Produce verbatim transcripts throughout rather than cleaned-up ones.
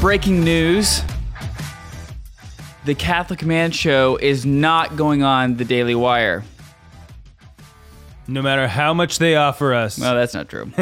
Breaking news. The Catholic Man Show is not going on the Daily Wire. No matter how much they offer us. Well, that's not true.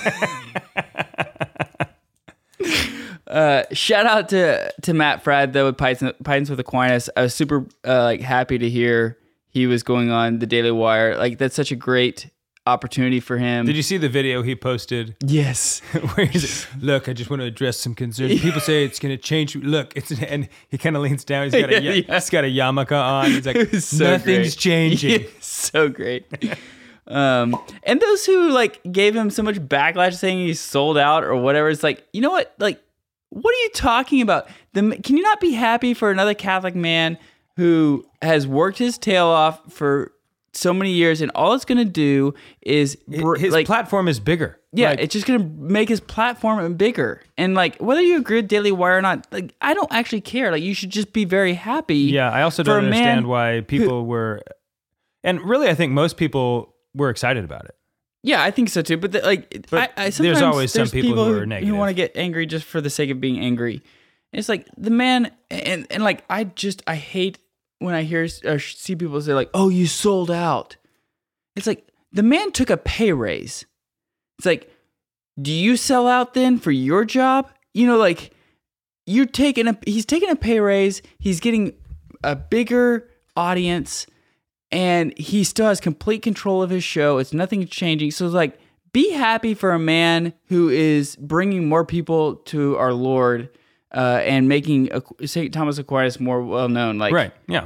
uh, shout out to, to Matt Fradd, though, with Pythons, Pythons with Aquinas. I was super uh, like happy to hear he was going on the Daily Wire. Like, that's such a great opportunity for him. Did you see the video he posted? Yes. Where he's like, look, I just want to address some concerns. People say it's going to change. Look, it's and he kind of leans down. He's got a yeah. he's got a yarmulke on. He's like, so nothing's great. changing. Yeah, so great. um, and those who like gave him so much backlash saying he's sold out or whatever, it's like, you know what? Like, what are you talking about? The, can you not be happy for another Catholic man who has worked his tail off for so many years, and all it's going to do is br- his like, platform is bigger. Yeah, like, it's just going to make his platform bigger. And like, whether you agree with Daily Wire or not, like, I don't actually care. Like, you should just be very happy. Yeah, I also don't understand why people who, were, and really, I think most people were excited about it. Yeah, I think so too. But the, like, but I, I there's always there's some people, people who who are negative. who want to get angry just for the sake of being angry. It's like the man, and and like I just I hate when I hear or see people say like, "Oh, you sold out." It's like, the man took a pay raise. It's like, do you sell out then for your job? You know, like, you're taking a, he's taking a pay raise, he's getting a bigger audience, and he still has complete control of his show. It's nothing changing. So it's like, be happy for a man who is bringing more people to our Lord uh, and making Saint Thomas Aquinas more well known. Like, right, yeah.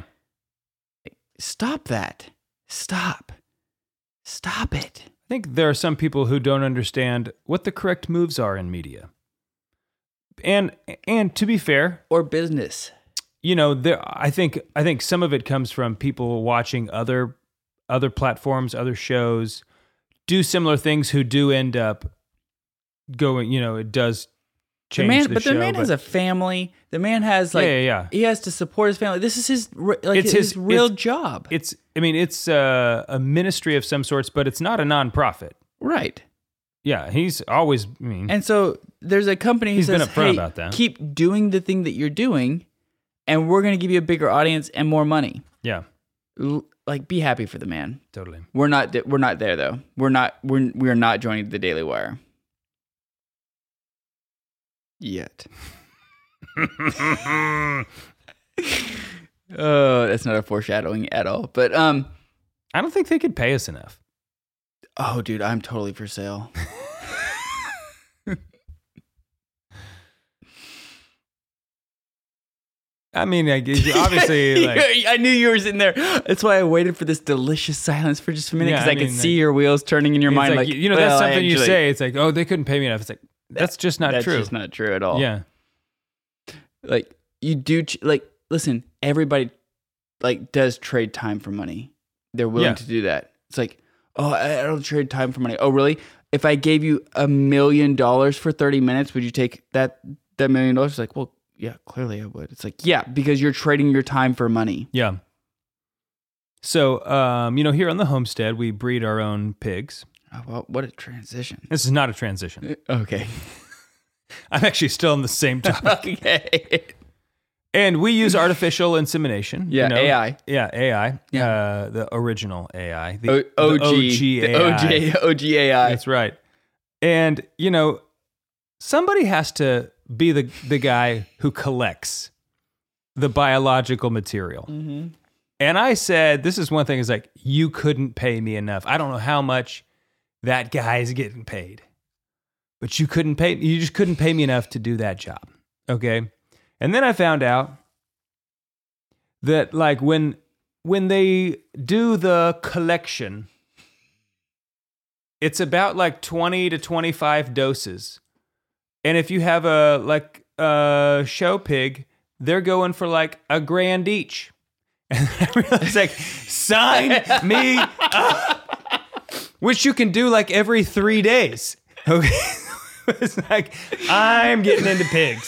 Stop that. Stop. Stop it. I think there are some people who don't understand what the correct moves are in media. And and to be fair, or business. You know, there I think I think some of it comes from people watching other other platforms, other shows do similar things who do end up going, you know, it does change the man, the but show. the man but, has a family. The man has like, yeah, yeah, yeah. he has to support his family. This is his like it's his, his real it's, job. It's, I mean, it's a, a ministry of some sorts, but it's not a nonprofit. Right. Yeah, he's always, I mean. And so there's a company who he's says, been upfront hey, about that. Keep doing the thing that you're doing, and we're going to give you a bigger audience and more money. Yeah. L- like, be happy for the man. Totally. We're not, we're not there though. We're not, we're, we're not joining the Daily Wire. Yet. Oh, that's not a foreshadowing at all. But um, I don't think they could pay us enough. Oh, dude, I'm totally for sale. I mean, I guess obviously, like, I knew you were sitting there. That's why I waited for this delicious silence for just a minute, because yeah, I, I mean, could see like, your wheels turning in your mind. Like, like, you know, well, that's something actually, you say. It's like, oh, they couldn't pay me enough. It's like, that's just not that's true. That's just not true at all. Yeah. Like, you do, like, listen, everybody, like, does trade time for money. They're willing yeah. to do that. It's like, oh, I don't trade time for money. Oh, really? If I gave you a million dollars for thirty minutes, would you take that that million dollars? It's like, well, yeah, clearly I would. It's like, yeah, because you're trading your time for money. Yeah. So, um, you know, here on the homestead, we breed our own pigs. Oh, well, what a transition. This is not a transition. Okay. I'm actually still on the same topic. Okay. And we use artificial insemination. Yeah, you know? A I. Yeah, A I. Yeah. Uh, the original A I. The, o- the O G A I. The O G, O G A I. That's right. And, you know, somebody has to be the, the guy who collects the biological material. Mm-hmm. And I said, this is one thing, is like, you couldn't pay me enough. I don't know how much that guy is getting paid, but you couldn't pay, you just couldn't pay me enough to do that job. Okay. And then I found out that, like, when when they do the collection, it's about like twenty to twenty-five doses. And if you have a like a show pig, they're going for like a grand each. And I realized, like, sign me up. Which you can do like every three days. Okay. It's like, I'm getting into pigs.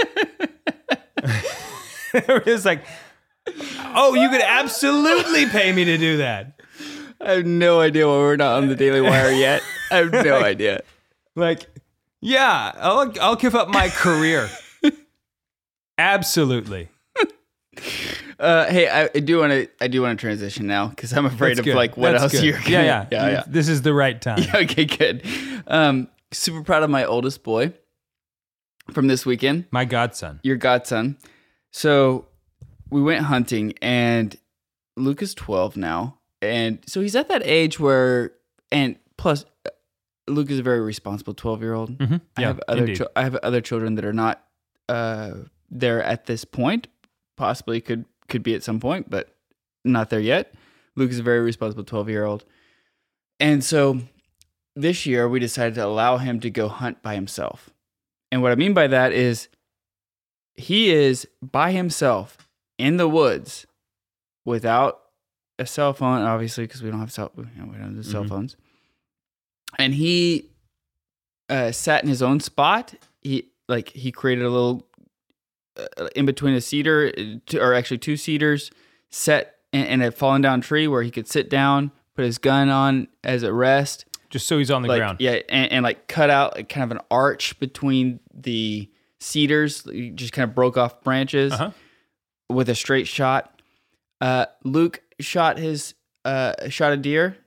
It's like, oh, you could absolutely pay me to do that. I have no idea why we're not on the Daily Wire yet. I have no like, idea. Like, yeah, I'll I'll give up my career Absolutely. Uh, hey, I, I do want to. I do want to transition now because I'm afraid That's of good. like what That's else good. you're. Gonna, Yeah, yeah, yeah, yeah. This is the right time. Okay, good. Um, super proud of my oldest boy from this weekend. My godson. Your godson. So we went hunting, and Luke is twelve now, and so he's at that age where, and plus, uh, Luke is a very responsible twelve year old. Mm-hmm. I Yeah, have other. indeed. Cho- I have other children that are not uh, there at this point. Possibly could could be at some point, but not there yet. Luke is a very responsible twelve year old, and so this year we decided to allow him to go hunt by himself. And what I mean by that is he is by himself in the woods without a cell phone, obviously, because we don't have cell, you know, we don't have cell Mhm. phones. And he uh, sat in his own spot. He like he created a little uh, in between a cedar, uh, or actually two cedars, set in, in a fallen down tree where he could sit down, put his gun on as a rest. Just so he's on the Like, ground. yeah, and, and like cut out like kind of an arch between the cedars. You just kind of broke off branches Uh-huh. with a straight shot. Uh, Luke shot his uh, shot a deer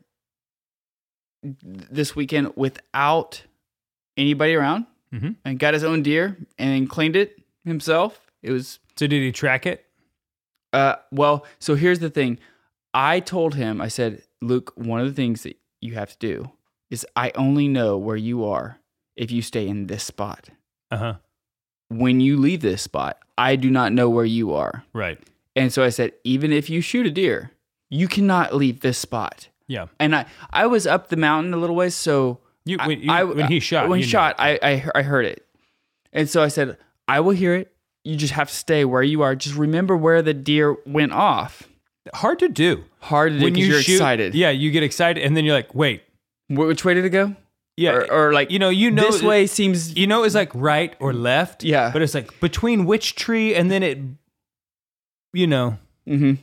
this weekend without anybody around, Mhm. and got his own deer and cleaned it himself. It was So did he track it? uh, well. So here's the thing. I told him. I said, Luke, one of the things that you have to do is I only know where you are if you stay in this spot. Uh-huh. When you leave this spot, I do not know where you are. Right. And so I said, even if you shoot a deer, you cannot leave this spot. Yeah. And I, I was up the mountain a little ways, so You I- when, you, I- when he shot. when you he knew. shot, I, I I heard it, and so I said, I will hear it. You just have to stay where you are. Just remember where the deer went off. Hard to do. Hard to do When because you you're shoot, excited. Yeah, you get excited and then you're like, wait. Wh- Which way did it go? Yeah. Or, or like you know, you know this way seems. You know it's like right or left. Yeah. But it's like between which tree and then it, you know, hmm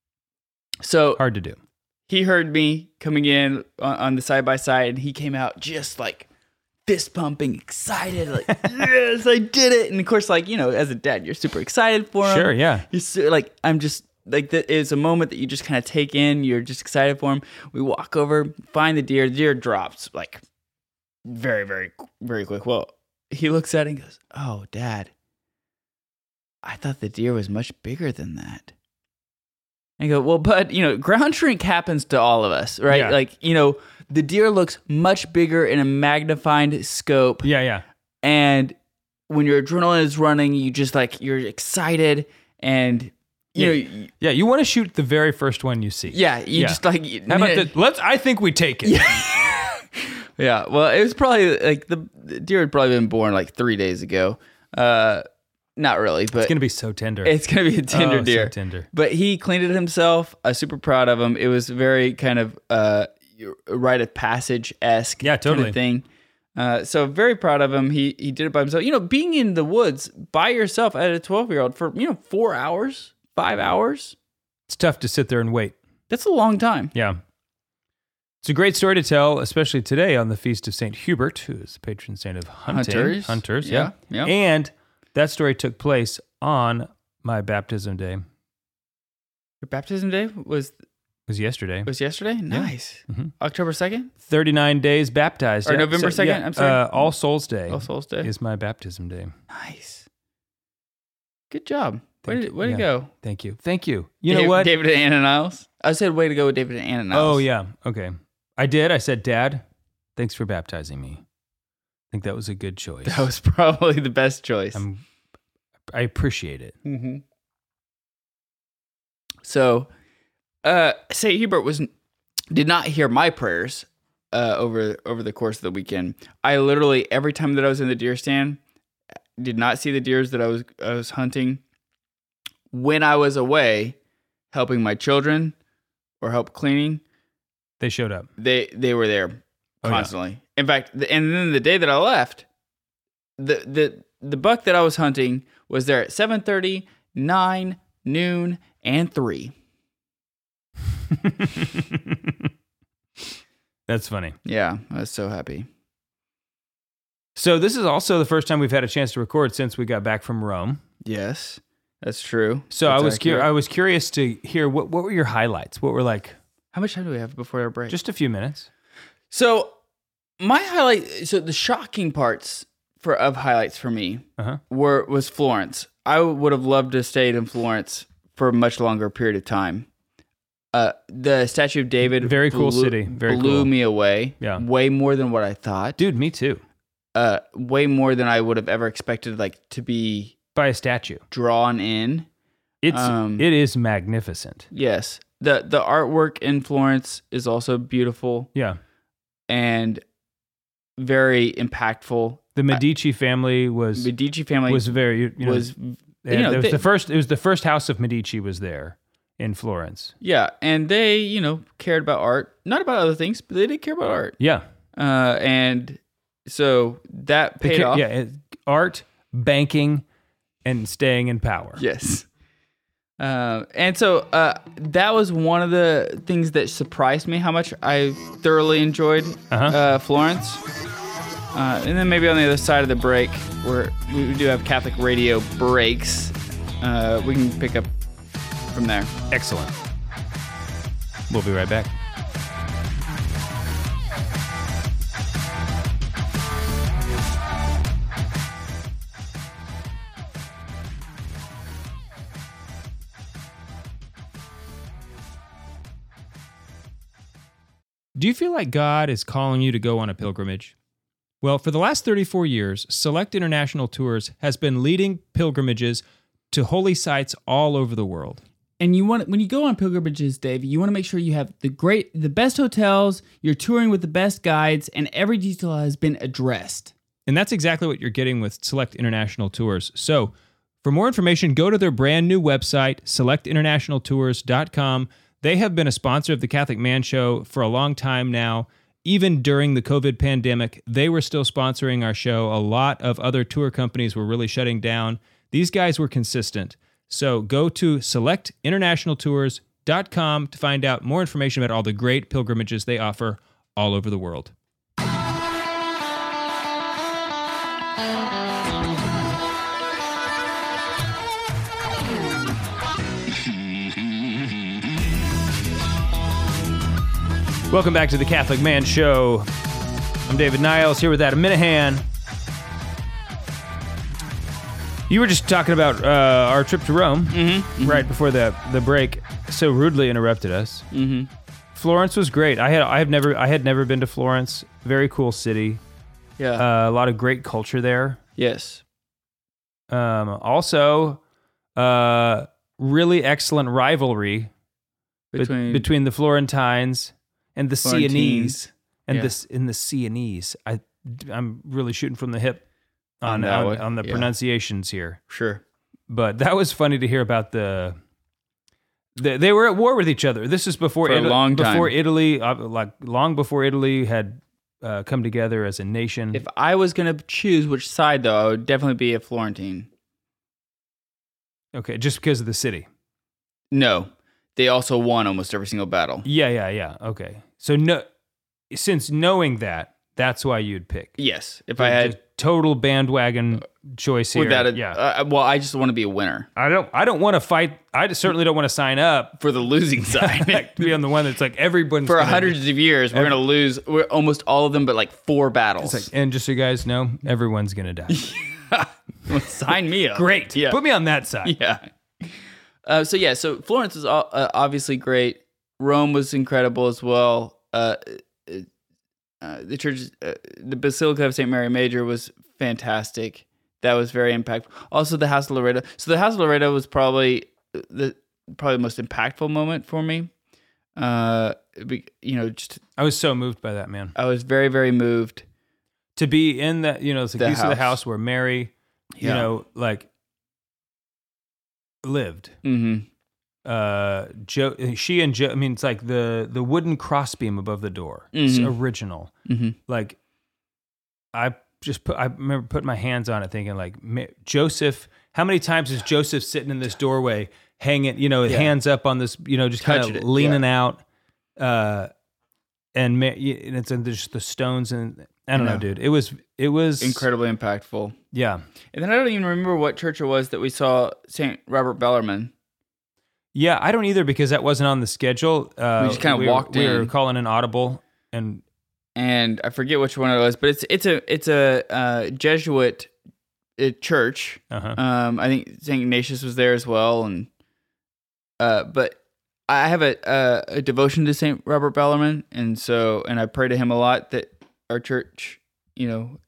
So hard to do. he heard me coming in on, on the side by side, and he came out just like fist pumping, excited, like yes, I did it. And of course, like you know, as a dad, you're super excited for him. Sure, yeah. You're so, like I'm just like that is a moment that you just kind of take in. You're just excited for him. We walk over, find the deer. The deer drops like very, very, very quick. Well, he looks at it and goes, "Oh, Dad, I thought the deer was much bigger than that." I go, well, but, you know, ground shrink happens to all of us, right? Yeah. Like, you know, the deer looks much bigger in a magnified scope. Yeah, yeah. And when your adrenaline is running, you just like, you're excited and, you Yeah. know, y- Yeah, you want to shoot the very first one you see. yeah, you Yeah. just like, How about the, let's, I think we take it. yeah, well, it was probably like the, the deer had probably been born like three days ago. Uh, not really, but It's going to be so tender. it's going to be a tender Oh, so deer. tender. But he cleaned it himself. I'm super proud of him. It was very kind of uh, rite of passage esque Yeah, totally. kind of thing. Uh, so very proud of him. He he did it by himself. You know, being in the woods by yourself at a twelve year old for you know four hours, five hours. It's tough to sit there and wait. That's a long time. Yeah. It's a great story to tell, especially today on the feast of Saint Hubert, who is the patron saint of hunting. Hunters. Hunters, Yeah, yeah. yeah. And that story took place on my baptism day. It Your baptism day was was yesterday. was yesterday. Nice. Mhm. October second, thirty-nine days baptized. Or yeah. November second, I'm sorry. Uh, All Souls Day All Souls Day. is my baptism day. Nice. Good job. Way Thank to, you. way to Yeah. go. Thank you. Thank you. You Dave- know what? David and Anna Niles. I said way to go with David and Anna Niles. Oh, yeah. Okay. I did. I said, Dad, thanks for baptizing me. I think that was a good choice. That was probably the best choice. I'm, I appreciate it. Mm-hmm. So, uh, Saint Hubert was did not hear my prayers uh, over over the course of the weekend. I literally every time that I was in the deer stand, did not see the deers that I was I was hunting. When I was away, helping my children or help cleaning, They showed up. they they were there Oh, yeah. constantly. In fact, the, and then the day that I left, the the the buck that I was hunting was there at seven thirty, nine, noon, and three. That's funny. Yeah, I was so happy. So this is also the first time we've had a chance to record since we got back from Rome. Yes, that's true. So That's I was curious. accurate. I was curious to hear what what were your highlights? What were like How much time do we have before our break? just a few minutes? So my highlight, so the shocking parts for of highlights for me Uh-huh. were was Florence. I would have loved to have stayed in Florence for a much longer period of time. Uh, the Statue of David, Very cool blew- city. Very blew cool. me away. Yeah. Way more than what I thought. Dude, me too. Uh, way more than I would have ever expected. Like to be By a statue. drawn in. It's Um, it is magnificent. Yes. The the artwork in Florence is also beautiful Yeah. and very impactful. The Medici family was Medici family was very you know, was, they- you know, it was they- the first it was the first house of Medici was there in Florence. yeah, and they, you know, cared about art, not about other things, but they did care about art. Yeah. Uh, and so that They paid ca- off. Yeah, it- art, banking, and staying in power. Yes. Uh, and so uh, that was one of the things that surprised me how much I thoroughly enjoyed Uh-huh. uh, Florence. Uh, and then maybe on the other side of the break, where we do have Catholic radio breaks, uh, we can pick up from there. Excellent. We'll be right back. Do you feel like God is calling you to go on a pilgrimage? Well, for the last thirty-four years, Select International Tours has been leading pilgrimages to holy sites all over the world. And you want when you go on pilgrimages, Dave, you want to make sure you have the great, the best hotels, you're touring with the best guides, and every detail has been addressed. And that's exactly what you're getting with Select International Tours. So, for more information, go to their brand new website, select international tours dot com. They have been a sponsor of the Catholic Man Show for a long time now. Even during the COVID pandemic, they were still sponsoring our show. A lot of other tour companies were really shutting down. These guys were consistent. So go to select international tours dot com to find out more information about all the great pilgrimages they offer all over the world. Welcome back to the Catholic Man Show. I'm David Niles here with Adam Minahan. You were just talking about uh, our trip to Rome Mm-hmm. right before the the break. So rudely interrupted us. Mm-hmm. Florence was great. I had I have never I had never been to Florence. Very cool city. Yeah. Uh, a lot of great culture there. yes. Um, also, uh, really excellent rivalry be- Between, between the Florentines and the Florentines. Sienese and Yeah. this in the Sienese. I I'm really shooting from the hip on On that on, one, on the yeah. pronunciations here. sure. But that was funny to hear about the. the they were at war with each other. This is before For a Ita- long time. before Italy, uh, like long before Italy had uh, come together as a nation. If I was gonna choose which side, though, I would definitely be a Florentine. Okay, just because of the city. No, they also won almost every single battle. Yeah, yeah, yeah. Okay, so no, since knowing that, that's why you'd pick. Yes, if I had Just total bandwagon choice here. without a yeah, uh, well, I just want to be a winner I don't. I don't want to fight. I certainly don't want to sign up for the losing side. to be on the one that's like everyone's For gonna- hundreds of years, we're gonna lose we're almost all of them, but like four battles. It's like, and just so you guys know, everyone's gonna die. Sign me up. Great. Yeah. Put me on that side. Yeah. Uh, so yeah, so Florence was all, uh, obviously great. Rome was incredible as well. Uh, uh, uh, the church, uh, the Basilica of Saint Mary Major was fantastic. That was very impactful. Also, the House of Loreto. So the House of Loreto was probably the probably the most impactful moment for me. Uh, be- you know, just I was so moved by that, man. I was very very moved. To be in that, you know, it's like The piece of the house. house where Mary, you Yeah. know, like lived. Mm-hmm. Uh, Joe, she and Joe. I mean, it's like the the wooden crossbeam above the door. It's Mhm. original. Mm-hmm. Like, I just put. I remember putting my hands on it, thinking like, Ma- Joseph. How many times is Joseph sitting in this doorway, hanging, you know, Yeah. hands up on this, you know, just kind Touching of it, leaning out, uh, and, Ma- and it's and there's the stones and I don't You know, know. dude. It was it was Incredibly impactful. Yeah. And then I don't even remember what church it was that we saw Saint Robert Bellarmine. Yeah, I don't either because that wasn't on the schedule. Uh, We just kinda were- walked We were in. calling an audible, and And I forget which one it was, but it's it's a it's a uh, Jesuit uh, church. uh-huh. Um, I think Saint Ignatius was there as well, and uh, but I have a, a a devotion to Saint Robert Bellarmine, and so and I pray to him a lot that our church, you know,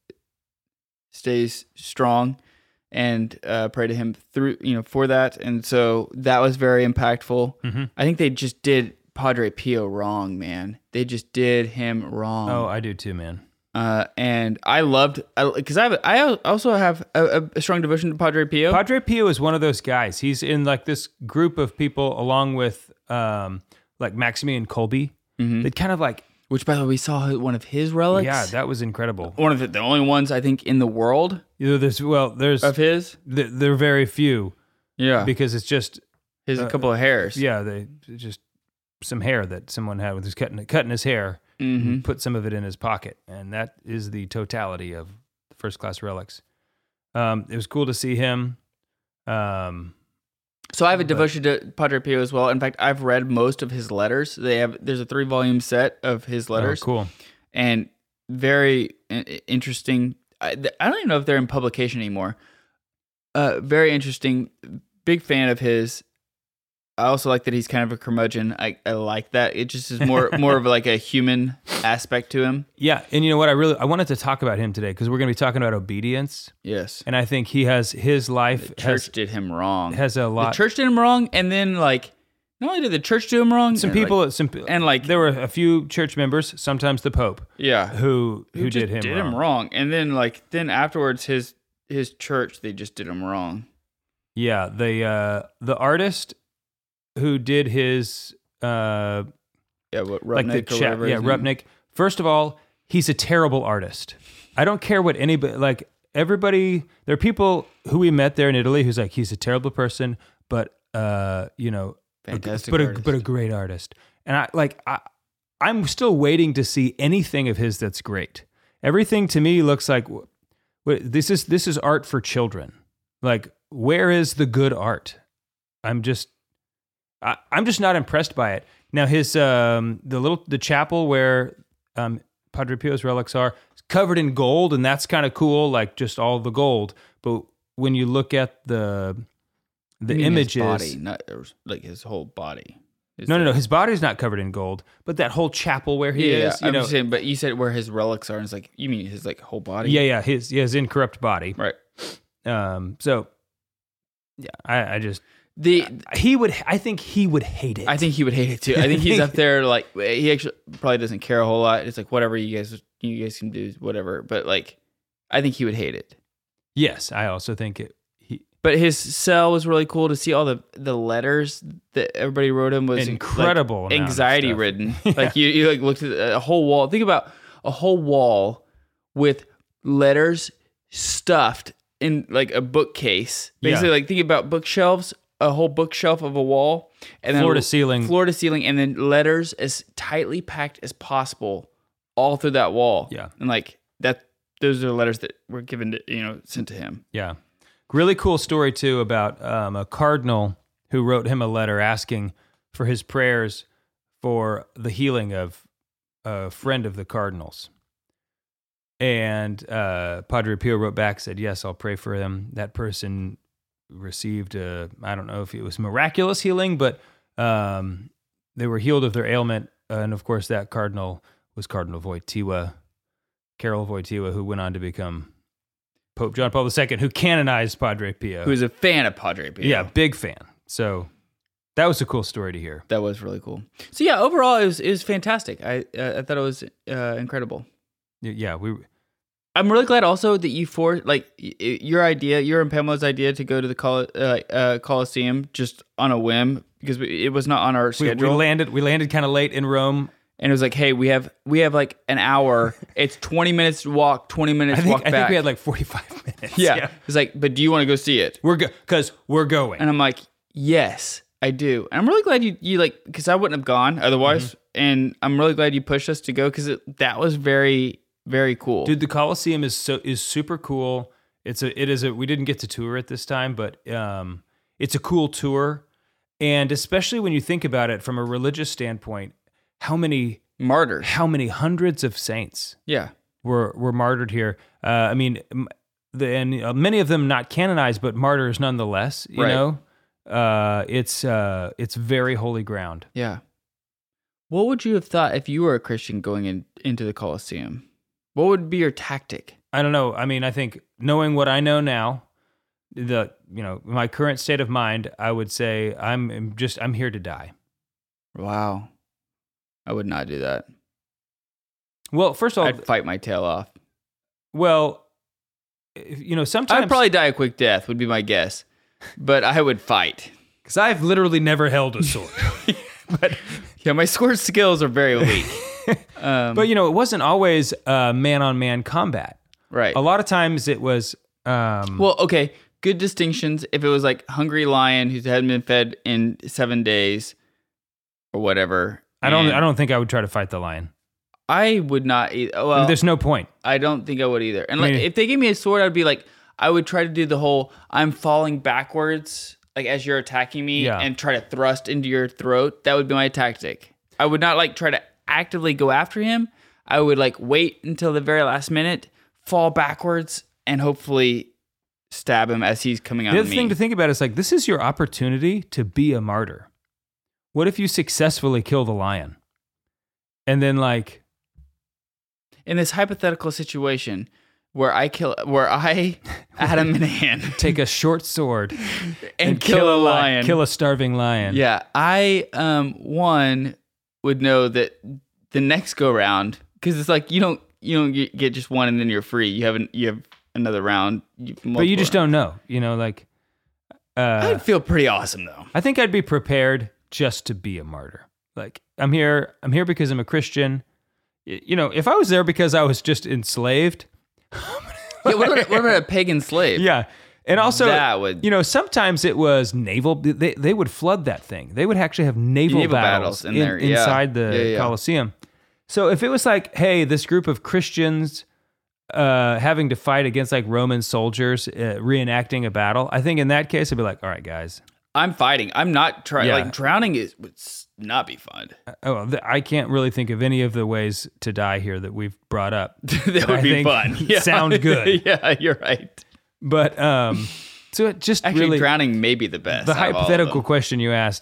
stays strong, and uh, pray to him through you know for that, and so that was very impactful. Mm-hmm. I think they just did Padre Pio wrong, man. They just did him wrong. Oh, I do too, man. Uh, and I loved because I, have I also have a, a strong devotion to Padre Pio. Padre Pio is one of those guys. He's in like this group of people along with um, like Maximilian Kolbe. Mhm. That kind of like, Which, by the way, we saw one of his relics. yeah, that was incredible. One of the, the only ones I think in the world You know, there's well, there's of his. th- there are very few Yeah, because it's just his uh, a couple of hairs. yeah, they just some hair that someone had with his cutting cutting his hair. hmm And put some of it in his pocket, and that is the totality of the first class relics. Um, it was cool to see him. Um, So I have a But- devotion to Padre Pio as well. In fact, I've read most of his letters. They have there's a three volume set of his letters, oh, cool. and very i- interesting. I, I don't even know if they're in publication anymore. Uh, very interesting. Big fan of his. I also like that he's kind of a curmudgeon. I, I like that. It just is more more of like a human aspect to him. Yeah, and you know what? I really I wanted to talk about him today because we're going to be talking about obedience, Yes. and I think he has his life The church has did him wrong. has a The lot. church did him wrong, and then like not only did the church do him wrong, some and, like, people, some and like there were a few church members, sometimes the Pope, yeah, who who, just did him did wrong. him wrong, and then like then afterwards his his church they just did him wrong. Yeah, the uh, the artist who did his uh, Yeah, what Rupnik like the or chat, whatever yeah, his name- Rupnik. First of all, he's a terrible artist. I don't care what anybody like. Everybody, there are people who we met there in Italy who's like, he's a terrible person, but uh, you know, a- Fantastic but a, artist. but a great artist. And I like, I, I'm still waiting to see anything of his that's great. Everything to me looks like wh- wh- this is this is art for children. Like, where is the good art? I'm just. I, I'm just not impressed by it. Now his um the little the chapel where um Padre Pio's relics are is covered in gold, and that's kind of cool, like just all the gold. But when you look at the the You mean his images, body, not or, like his whole body. His- no, no, no, his body's not covered in gold, but that whole chapel where he Yeah, is, you I'm know, just saying, but you said where his relics are, and it's like you mean his like whole body. yeah, yeah, his yeah, his incorrupt body. right. Um, so yeah, I, I just The he would, I think he would hate it. I think he would hate it too. I think he's up there like he actually probably doesn't care a whole lot. It's like whatever you guys you guys can do, whatever. But like, I think he would hate it. yes, I also think it. He, But his cell was really cool to see all the the letters that everybody wrote him was Incredible like, amount of anxiety stuff. ridden. Like you, you like looked at a whole wall. Think about a whole wall with letters stuffed in like a bookcase. Basically, Yeah. like think about bookshelves, a whole bookshelf of a wall, and then Floor to ceiling. floor to ceiling, and then letters as tightly packed as possible all through that wall. Yeah. and like that, those are letters that were given to you know sent to him. Yeah. Really cool story, too, about um, a cardinal who wrote him a letter asking for his prayers for the healing of a friend of the cardinal's. And uh, Padre Pio wrote back, said, yes, I'll pray for him. That person received, a, I don't know if it was miraculous healing, but um, they were healed of their ailment. And, of course, that cardinal was Cardinal Wojtyła, Karol Wojtyła, who went on to become Pope John Paul the Second, who canonized Padre Pio. Who was a fan of Padre Pio? Yeah, big fan. So that was a cool story to hear. That was really cool. So yeah, overall it was it was fantastic. I uh, I thought it was uh, incredible. Yeah, we. I'm really glad also that you for like y- your idea, your and Pamela's idea to go to the Col- uh, uh, Coliseum just on a whim because we, it was not on our We, schedule. we landed. We landed kind of late in Rome. and it was like, hey, we have we have like an hour. It's twenty minutes to walk, twenty minutes I think. walk I back. think we had like forty-five minutes. yeah. It's like, but do you want to go see it? we're go because we're going. And I'm like, yes, I do. And I'm really glad you, you like, because I wouldn't have gone otherwise. Mm-hmm. And I'm really glad you pushed us to go because that was very Very cool. Dude, the Colosseum is so is super cool. It's a it is a we didn't get to tour it this time, but um, it's a cool tour, and especially when you think about it from a religious standpoint, how many martyrs, how many hundreds of saints, yeah, were were martyred here. Uh, I mean, the and uh, many of them not canonized, but martyrs nonetheless. You right. know, uh, it's uh, it's very holy ground. Yeah. What would you have thought if you were a Christian going in, into the Colosseum? What would be your tactic? I don't know. I mean, I think knowing what I know now, the you know my current state of mind, I would say I'm just I'm here to die. Wow, I would not do that. Well, first of all, I'd fight my tail off. Well, you know, sometimes I'd probably die a quick death. Would be my guess, but I would fight because I've literally never held a sword. But yeah, my sword skills are very weak. Um, but you know, it wasn't always uh, man-on-man combat. Right. A lot of times it was. Um, well, okay, good distinctions. If it was like hungry lion who hadn't been fed in seven days, or whatever. I don't. and I don't think I would try to fight the lion. I would not. Either. Well, I mean, there's no point. I don't think I would either. And I like, mean, if they gave me a sword, I'd be like, I would try to do the whole I'm falling backwards, like as you're attacking me, Yeah. and try to thrust into your throat. That would be my tactic. I would not like try to actively go after him. I would like wait until the very last minute, fall backwards, and hopefully stab him as he's coming out The of other me. thing to think about is like this is your opportunity to be a martyr. What if you successfully kill the lion, and then like In this hypothetical situation where I kill, where I, Adam in hand, take a short sword and, kill, a li- lion, kill a starving lion? yeah, I um one would know that the next go round, because it's like you don't you don't get get just one and then you're free. You haven't you have another round, you, But you just multiple don't know. You know, like rounds. uh, I'd feel pretty awesome though. I think I'd be prepared just to be a martyr. Like I'm here. I'm here because I'm a Christian. Y- You know, if I was there because I was just enslaved, Yeah, what about, what about a pagan slave? yeah. And also, That would- you know, sometimes it was naval. They they would flood that thing. They would actually have naval, Naval battles, battles in in- there, yeah. inside the Yeah, yeah. Colosseum. So if it was like, hey, this group of Christians uh, having to fight against like Roman soldiers uh, reenacting a battle, I think in that case I'd be like, all right, guys. I'm fighting. I'm not trying. Yeah. Like drowning is would s- not be fun. Oh, th- I can't really think of any of the ways to die here that we've brought up. That would I be think fun. Yeah. sound good. Yeah, you're right. But um, so it just Actually, really drowning may be the best. the out of all of hypothetical them. question you asked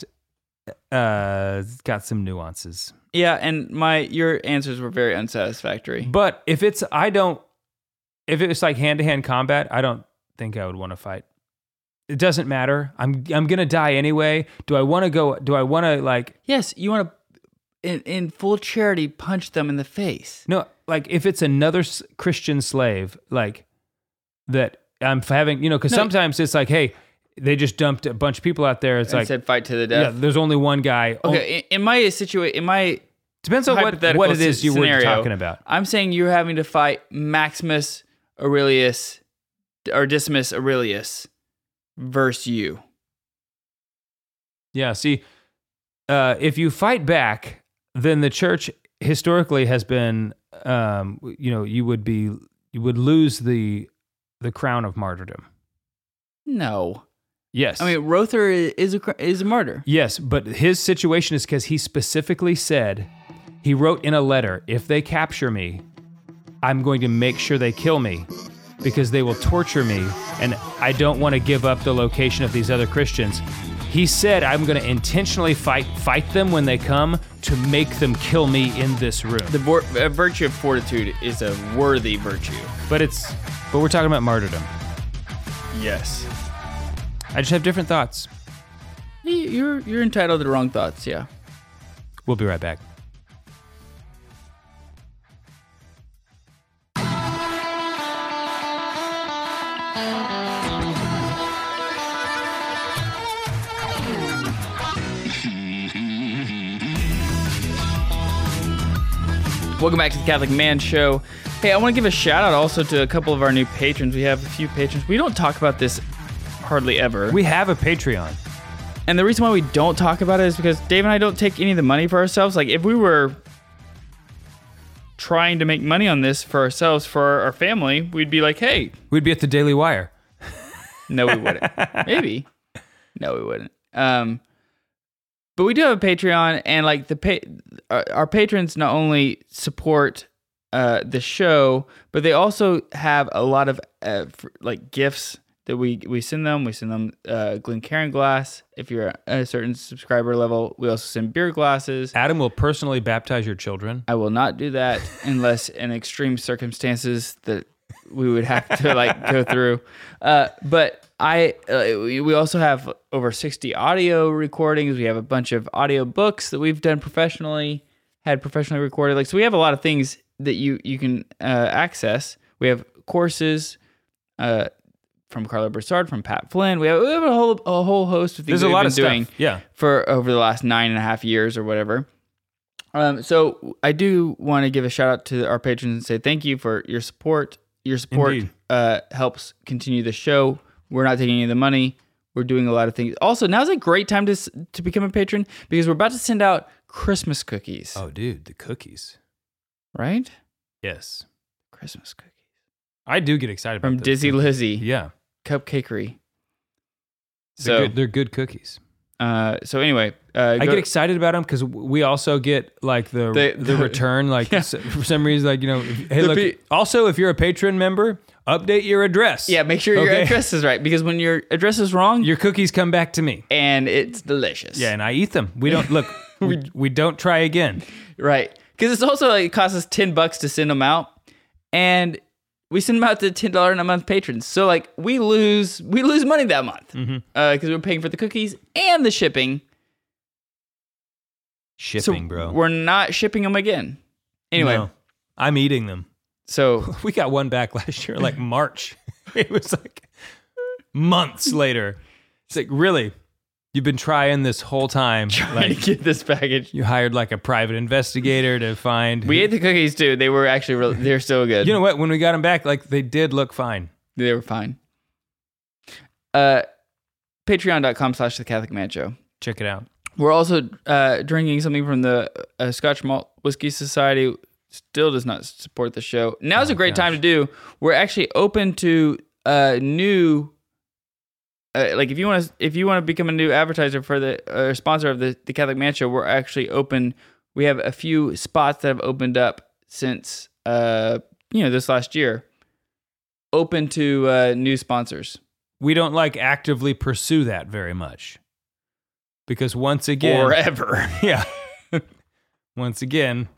uh, got some nuances. Yeah, and my your answers were very unsatisfactory. But if it's I don't if it's like hand to hand combat, I don't think I would want to fight. It doesn't matter. I'm I'm gonna die anyway. Do I want to go? Do I want to like? Yes, you want to, in, in full charity, punch them in the face. No, like if it's another s- Christian slave, like that I'm having, you know, because No. sometimes it's like, hey, they just dumped a bunch of people out there. It's I like, said fight to the yeah, death. there's only one guy. Oh, Okay, in, in my situation, in my depends on what, hypothetical what it is you scenario, were talking about. I'm saying you're having to fight Maximus Aurelius or Decimus Aurelius versus you. Yeah. See, uh, if you fight back, then the church historically has been, um, you know, you would be, you would lose the the crown of martyrdom. No, Yes. I mean Rother is a cr- is a martyr. yes, but his situation is because he specifically said, he wrote in a letter, if they capture me, I'm going to make sure they kill me because they will torture me and I don't want to give up the location of these other Christians. He said, I'm going to intentionally fight fight them when they come to make them kill me in this room. The vor- uh, virtue of fortitude is a worthy virtue. But it's, but we're talking about martyrdom. Yes, I just have different thoughts. you're you're entitled to the wrong thoughts. Yeah. We'll be right back. Welcome back to the Catholic Man Show. Hey, I want to give a shout out also to a couple of our new patrons. We have a few patrons. We don't talk about this hardly ever. We have a Patreon. And the reason why we don't talk about it is because Dave and I don't take any of the money for ourselves. Like, if we were trying to make money on this for ourselves, for our, our family, we'd be like, hey. We'd be at the Daily Wire. No, we wouldn't. Maybe. No, we wouldn't. Um, but we do have a Patreon, and like the pa- our, our patrons not only support uh, the show, but they also have a lot of uh, f- like gifts that we we send them. We send them uh, Glencairn glass. If you're at a certain subscriber level, we also send beer glasses. Adam will personally baptize your children. I will not do that unless in extreme circumstances that we would have to like go through. Uh, but I uh, we, we also have over sixty audio recordings. We have a bunch of audio books that we've done professionally, had professionally recorded. Like, so we have a lot of things that you you can uh, access. We have courses uh, from Carla Broussard, from Pat Flynn. We have, we have a whole a whole host of things There's a that lot we've of been doing stuff. Yeah. for over the last nine and a half years or whatever. Um, so I do want to give a shout out to our patrons and say thank you for your support. Your support uh, helps continue the show. We're not taking any of the money. We're doing a lot of things. Also, now's a great time to to become a patron because we're about to send out Christmas cookies. Oh, dude, the cookies. Right? Yes. Christmas cookies. I do get excited about From those Dizzy cookies. Lizzy. Yeah. Cupcakery. They're, So, good, they're good cookies. uh, so anyway. Uh, I go- get excited about them because we also get like the The- the, the- return. Like Yeah. s- for some reason, like, you know, if- hey, The look. pe- Also, if you're a patron member, update your address. Yeah, make sure your Okay. address is right because when your address is wrong, Your cookies come back to me. and it's delicious. Yeah, and I eat them. We don't look. we, we don't try again. Right. Because it's also like it costs us ten bucks to send them out, and we send them out to ten dollars a month patrons. So like we lose we lose money that month because Mm-hmm. uh, we're paying for the cookies and the shipping. Shipping, so bro. We're not shipping them again. Anyway, No, I'm eating them. so We got one back last year, like March. It was like months later. It's like, really? You've been trying this whole time. trying Like, to get this package. you hired like a private investigator to find. We ate the cookies too. They were actually real, they're still good. You know what? When we got them back, like they did look fine. They were fine. Uh, Patreon.com slash the Catholic Man Show. Check it out. We're also uh, drinking something from the uh, Scotch Malt Whiskey Society. Still does not support the show. Now's Oh, a great gosh. time to do. We're actually open to uh, new. Uh, like if you want to, if you want to become a new advertiser for the uh, sponsor of the, the Catholic Man Show, we're actually open. We have a few spots that have opened up since uh, you know this last year. Open to uh, new sponsors. We don't like actively pursue that very much. Because once again, Forever. yeah. Once again,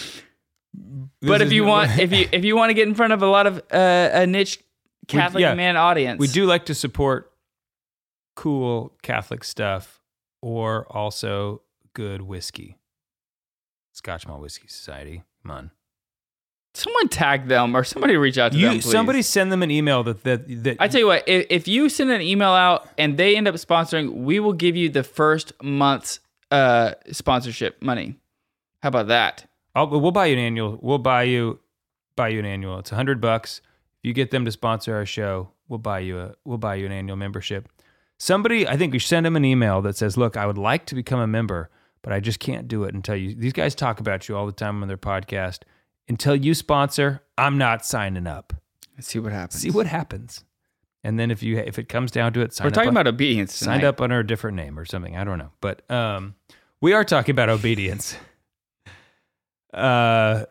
But this if is- you want, if you if you want to get in front of a lot of uh, a niche Catholic yeah. man audience, we do like to support cool Catholic stuff or also good whiskey. Scotch Malt Whiskey Society. Come on. Someone tag them or somebody reach out to You, them. Please. somebody send them an email that that, that I tell you what, if, if you send an email out and they end up sponsoring, we will give you the first month's uh, sponsorship money. How about that? I'll, we'll buy you an annual. We'll buy you buy you an annual. It's a hundred bucks. If you get them to sponsor our show, we'll buy you a we'll buy you an annual membership. Somebody, I think we should send them an email that says, "Look, I would like to become a member, but I just can't do it until you." These guys talk about you all the time on their podcast. Until you sponsor, I'm not signing up. Let's see what happens. See what happens, and then if you if it comes down to it, sign We're up talking on- about obedience. signed tonight. up under a different name or something. I don't know, but um, we are talking about obedience. Uh,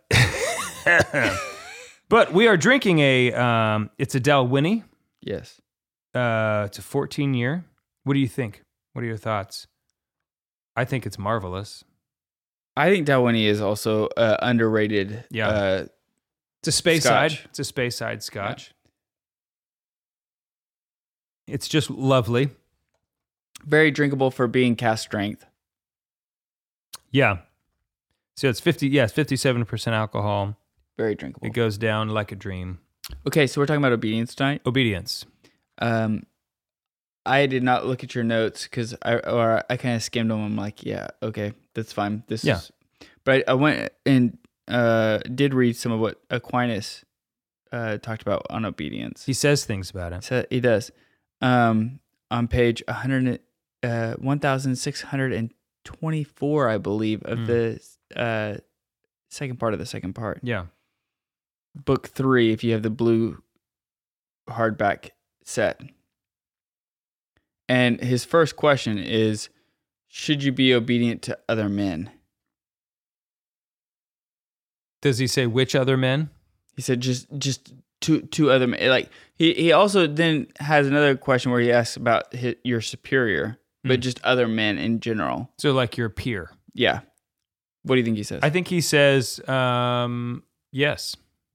but we are drinking a. Um, it's a Dalwhinnie. Yes. Uh, it's a fourteen year. What do you think? What are your thoughts? I think it's marvelous. I think Dalwhinnie is also uh, underrated. Yeah. Uh, It's a space Scotch. side. It's a space side Scotch. It's just lovely. very drinkable for being cast strength. Yeah. So it's fifty. Yeah, it's fifty-seven percent alcohol. Very drinkable. It goes down like a dream. Okay, so we're talking about obedience tonight. Obedience. Um, I did not look at your notes because I or I kind of skimmed them. I'm like, yeah, okay, that's fine. This Yeah. is, but I, I went and uh did read some of what Aquinas uh talked about on obedience. He says things about it. So he does. Um, on page one hundred, uh, one thousand six hundred twenty-four, I believe, of Mm. the uh second part of the second part. Yeah. Book three, if you have the blue hardback set. And his first question is, should you be obedient to other men? Does he say which other men? He said just just two two other men. Like he, he also then has another question where he asks about his, your superior, but Mm. just other men in general. So like your peer. Yeah. What do you think he says? I think he says um, yes.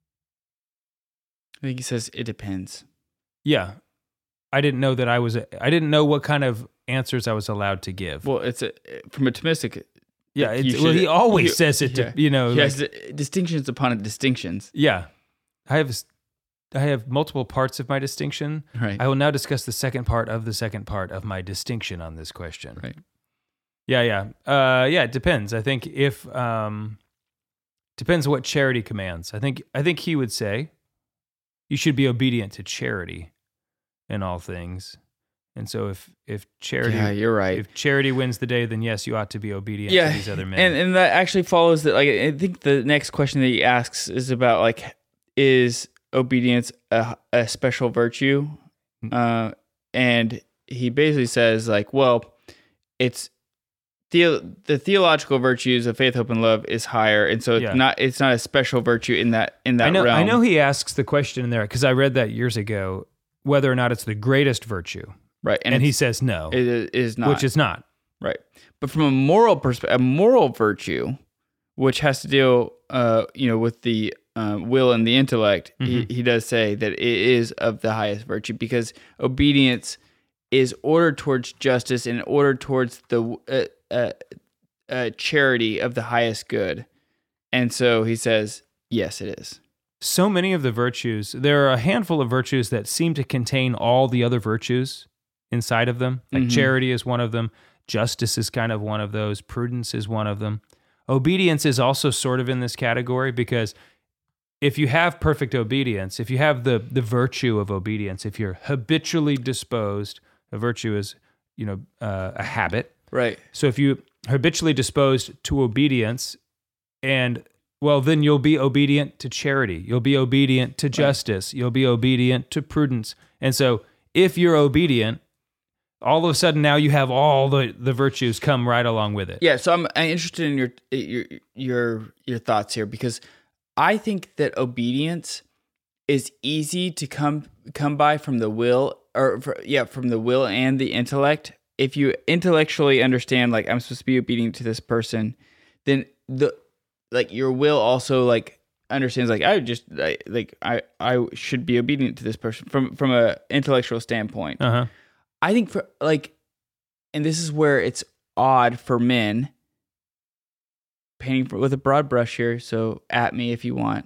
I think he says it depends. Yeah. I didn't know that I was, I didn't know what kind of answers I was allowed to give. Well, it's a from a Thomistic. yeah. you It's, well, should- he always you- says it yeah. to, you know, He like- has distinctions upon distinctions. yeah. I have, s- I have multiple parts of my distinction. Right. I will now discuss the second part of the second part of my distinction on this question. Right. Yeah, yeah. Uh, yeah, it depends. I think if um depends what charity commands. I think I think he would say you should be obedient to charity in all things. And so if if charity Yeah, you're right. if charity wins the day, then yes, you ought to be obedient yeah, to these other men. and and that actually follows that. Like, I think the next question that he asks is about like, is obedience a, a special virtue? Uh, and he basically says like, well, it's the the theological virtues of faith, hope, and love is higher, and so it's Yeah. not it's not a special virtue in that in that I know realm. I know he asks the question in there because I read that years ago whether or not it's the greatest virtue. right, And, and, he it's- says no, it is- is not which is not. right. But from a moral perspective, a moral virtue, which has to deal, uh, you know, with the uh, will and the intellect, Mhm. he, he does say that it is of the highest virtue because obedience is ordered towards justice and ordered towards the uh, uh, uh, charity of the highest good. And so he says, yes, it is. So many of the virtues, there are a handful of virtues that seem to contain all the other virtues inside of them. Like Mhm. charity is one of them. Justice is kind of one of those. Prudence is one of them. Obedience is also sort of in this category because if you have perfect obedience, if you have the the virtue of obedience, if you're habitually disposed, a virtue is, you know, uh, a habit. Right. So if you habitually disposed to obedience, and well, then you'll be obedient to charity. You'll be obedient to justice. You'll be obedient to prudence. And so if you're obedient, all of a sudden now you have all the, the virtues come right along with it. Yeah, so I'm, I'm interested in your your your your thoughts here because I think that obedience is easy to come come by from the will or for, yeah, from the will and the intellect. If you intellectually understand like I'm supposed to be obedient to this person, then the like your will also like understands like I just I, like I I should be obedient to this person from from a intellectual standpoint. Uh-huh. I think for like, and this is where it's odd for men, painting for, with a broad brush here, so at me if you want,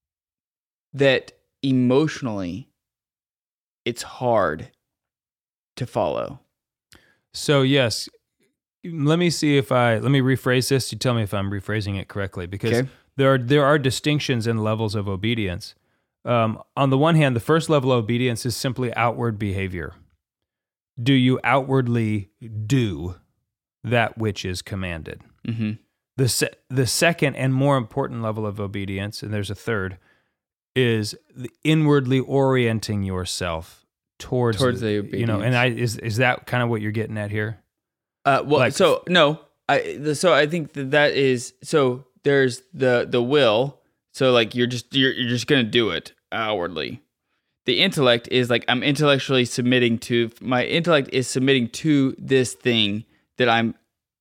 that emotionally it's hard to follow. So yes, let me see if I let me rephrase this. You tell me if I'm rephrasing it correctly, because Okay. there are there are distinctions in levels of obedience. Um, on the one hand, the first level of obedience is simply outward behavior. Do you outwardly do that which is commanded? Mm-hmm. The se- the second and more important level of obedience, and there's a third, is the inwardly orienting yourself towards, Towards the you know. And I is is that kind of what you're getting at here? Uh, well, Like- so no, I the, so I think that that is so. There's the the will. So like you're just you're you're just gonna do it outwardly. The intellect is like I'm intellectually submitting to my intellect is submitting to this thing that I'm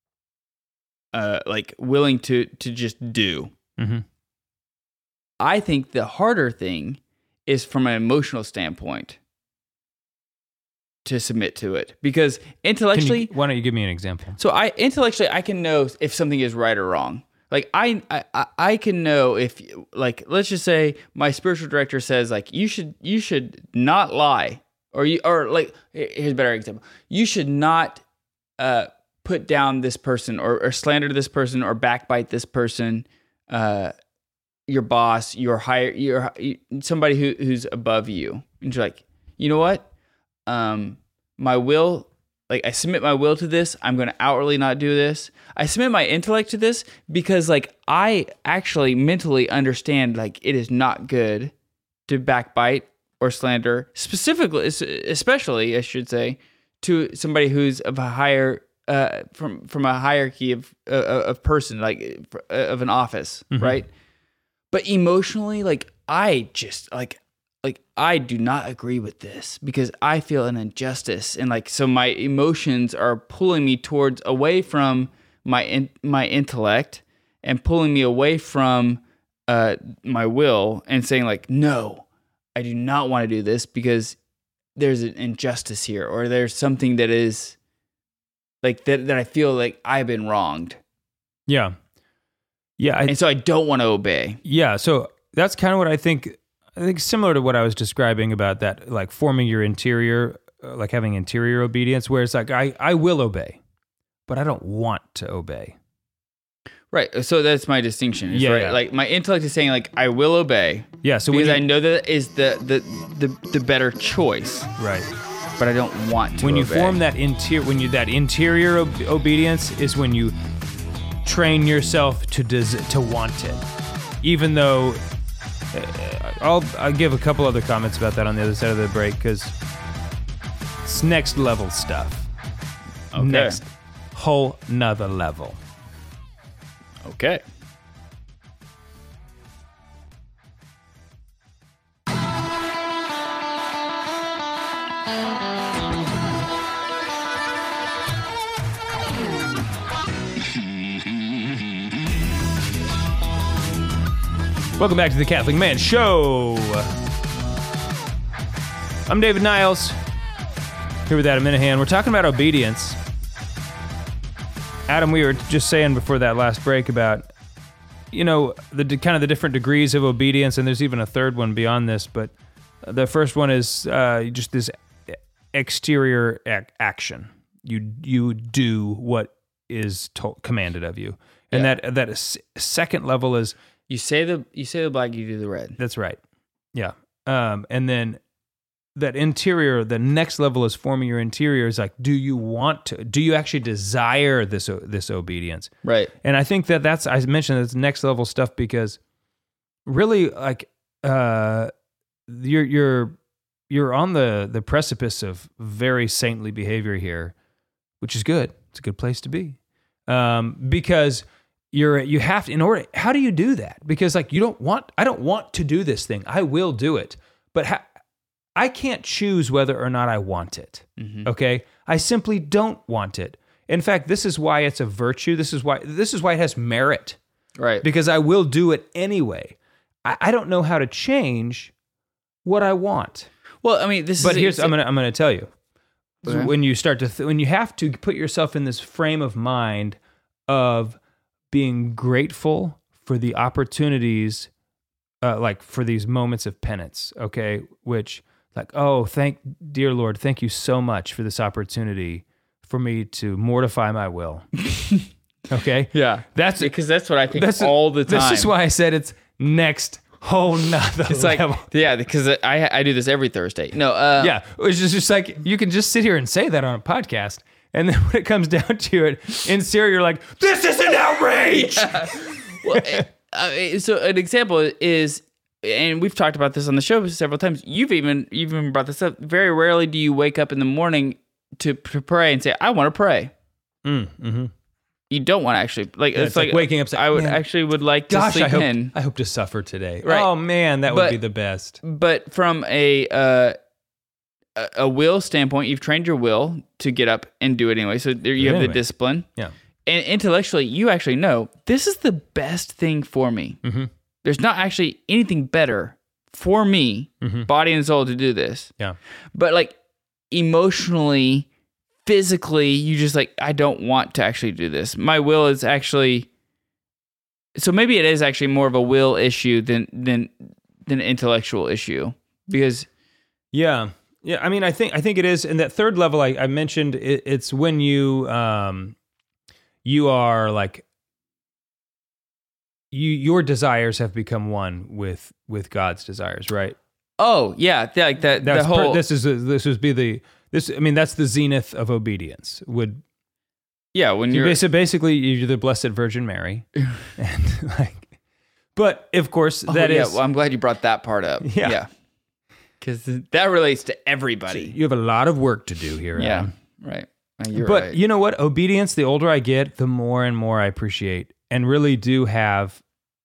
uh like willing to to just do. Mm-hmm. I think the harder thing is from an emotional standpoint to submit to it because intellectually why don't you give me an example? so I intellectually I can know if something is right or wrong. Like I, I I can know if like let's just say my spiritual director says like you should you should not lie or you or like here's a better example. You should not uh put down this person or, or slander this person or backbite this person, uh your boss, your higher your somebody who who's above you. And you're like, "You know what? Um my will like I submit my will to this. I'm going to outwardly not do this. I submit my intellect to this because like I actually mentally understand like it is not good to backbite or slander, specifically, especially I should say, to somebody who's of a higher uh, from from a hierarchy of uh, of person, like uh, of an office, mm-hmm. right? But emotionally, like I just like. Like, I do not agree with this because I feel an injustice. And like, so my emotions are pulling me towards away from my, in, my intellect and pulling me away from uh, my will and saying like, no, I do not want to do this because there's an injustice here, or there's something that is like that, that I feel like I've been wronged. Yeah. Yeah. I, and so I don't want to obey. Yeah. So that's kind of what I think. I think similar to what I was describing about that, like forming your interior, uh, like having interior obedience, where it's like, I, I will obey, but I don't want to obey. Right. So that's my distinction. Yeah, right? yeah. Like my intellect is saying like, I will obey. Yeah. So because you, I know that is the, the, the, the better choice. Right. But I don't want to When you obey. form that interior, when you, that interior ob- obedience is when you train yourself to des- to want it, even though I'll I'll give a couple other comments about that on the other side of the break because it's next level stuff. Okay. Next whole nother level. Okay. Welcome back to the Catholic Man Show. I'm David Niles, here with Adam Minahan. We're talking about obedience. Adam, we were just saying before that last break about, you know, the kind of the different degrees of obedience, and there's even a third one beyond this, but the first one is uh, just this exterior ac- action. You you do what is to- commanded of you. And Yeah. that that is, second level is You say the you say the black, you do the red. That's right. Yeah. Um, and then that interior, the next level is forming your interior is like, do you want to, do you actually desire this, this obedience? Right. And I think that that's, I mentioned that's next level stuff because really like, uh, you're, you're, you're on the, the precipice of very saintly behavior here, which is good. It's a good place to be. Um, because You're you have to in order. How do you do that? Because like you don't want. I don't want to do this thing. I will do it, but ha, I can't choose whether or not I want it. Mm-hmm. Okay, I simply don't want it. In fact, this is why it's a virtue. This is why this is why it has merit. Right. Because I will do it anyway. I, I don't know how to change what I want. Well, I mean, this But is. here's I'm gonna I'm gonna tell you. Okay. When you start to th- when you have to put yourself in this frame of mind of being grateful for the opportunities, uh, like for these moments of penance, okay? Which, like, oh, thank, dear Lord, thank you so much for this opportunity for me to mortify my will. Okay? Yeah. That's because that's what I think that's all the time. This is why I said it's next whole nother It's level. like, yeah, because I I do this every Thursday. No, uh, Yeah, it's just, just like, you can just sit here and say that on a podcast, and then when it comes down to it, in Syria, you're like, this is an outrage! Well, uh, so an example is, and we've talked about this on the show several times, you've even you've even brought this up, very rarely do you wake up in the morning to, to pray and say, I want to pray. Mm, mm-hmm. You don't want to actually, like, Yeah, it's, it's like like, waking up saying, I would "Man, actually would like to Gosh, sleep I hope, in. I hope to suffer today. Right. Oh, man, that But- would be the best. But from a, uh, a a will standpoint, you've trained your will to get up and do it anyway. So there you have Anyway. the discipline. Yeah. And intellectually, you actually know this is the best thing for me. Mm-hmm. There's not actually anything better for me, Mhm. body and soul, to do this. Yeah. But like emotionally, physically, you just like, I don't want to actually do this. My will is actually, so maybe it is actually more of a will issue than than than an intellectual issue, because Yeah. Yeah. I mean, I think I think it is. And that third level I, I mentioned, it, it's when you um you are like you your desires have become one with with God's desires, right? oh yeah, yeah, like that. That's The whole per, this is this would be the this, I mean, that's the zenith of obedience. Would Yeah, when you're... so basically you're the Blessed Virgin Mary, and like, but of course Oh, that yeah, is. well, I'm glad you brought that part up. Yeah. Yeah. Because that relates to everybody. You have a lot of work to do here. Yeah, Adam. right. You're but right. you know what? Obedience, the older I get, the more and more I appreciate and really do have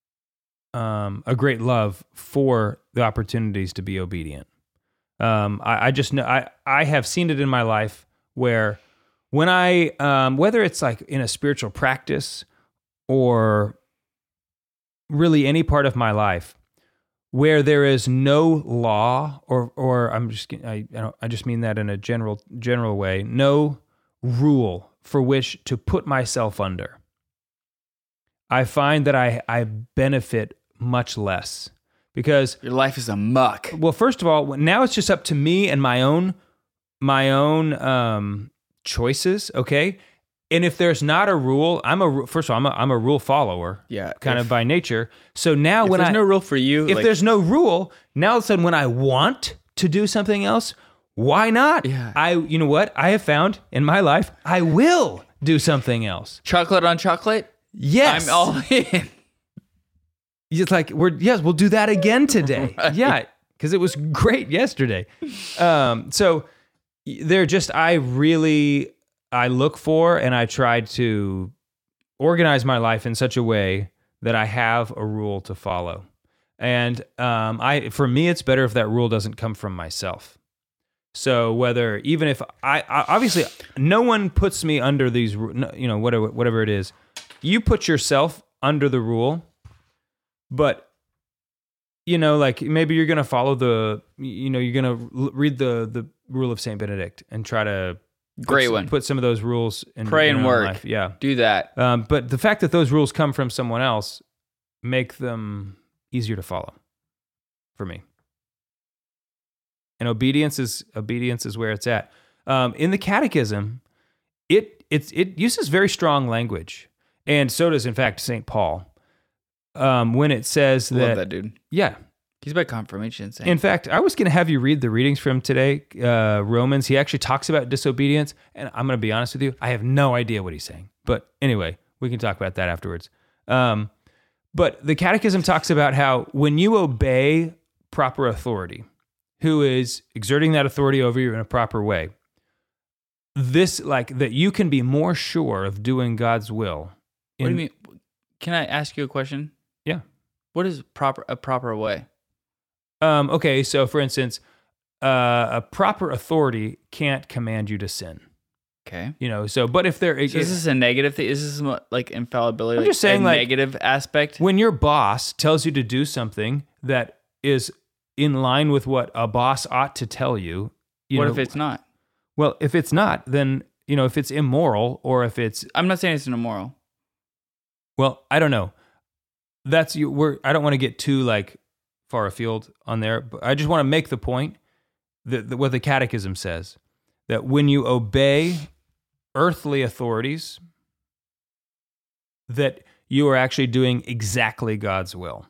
um, a great love for the opportunities to be obedient. Um, I, I just know, I, I have seen it in my life where when I, um, whether it's like in a spiritual practice or really any part of my life, where there is no law, or or I'm just I I, don't, I just mean that in a general general way, no rule for which to put myself under, I find that I I benefit much less because your life is a muck. Well, first of all, now it's just up to me and my own my own um, choices. Okay. And if there's not a rule, I'm a first of all, I'm a, I'm a rule follower, yeah, kind if, of by nature. So now if when there's I no rule for you, if like, there's no rule, now all of a sudden when I want to do something else, why not? Yeah. I you know what I have found in my life, I will do something else. chocolate on chocolate, Yes, I'm all in. It's like we're yes, we'll do that again today. Right. Yeah, because it was great yesterday. Um, so they're just I really. I look for and I try to organize my life in such a way that I have a rule to follow. And um, I, for me, it's better if that rule doesn't come from myself. So whether, even if I, I obviously, no one puts me under these, you know, whatever, whatever it is, you put yourself under the rule, but you know, like maybe you're going to follow the, you know, you're going to read the, the rule of Saint Benedict and try to Great put, one. Put some of those rules in Pray in and our work. life. Yeah. Do that. Um, but the fact that those rules come from someone else make them easier to follow for me. And obedience is obedience is where it's at. Um, in the Catechism, it it it uses very strong language, and so does in fact Saint Paul. Um, when it says that, Love that dude. yeah. He's by confirmation. Saying. In fact, I was going to have you read the readings from today, uh, Romans. He actually talks about disobedience, and I'm going to be honest with you, I have no idea what he's saying. But anyway, we can talk about that afterwards. Um, but the Catechism talks about how when you obey proper authority, who is exerting that authority over you in a proper way, this, like, that you can be more sure of doing God's will. In, What do you mean? Can I ask you a question? Yeah. What is proper a proper way? Um, okay, so for instance, uh, a proper authority can't command you to sin. Okay. You know, so but if there So is this a negative thing? Is this mo- like infallibility? I'm like just saying, a like, negative aspect. when your boss tells you to do something that is in line with what a boss ought to tell you, you what know, if it's not? well, if it's not, then you know, if it's immoral or if it's I'm not saying it's an immoral. well, I don't know. That's you. We're I don't want to get too like far afield on there, but I just want to make the point that, that what the Catechism says, that when you obey earthly authorities, that you are actually doing exactly God's will.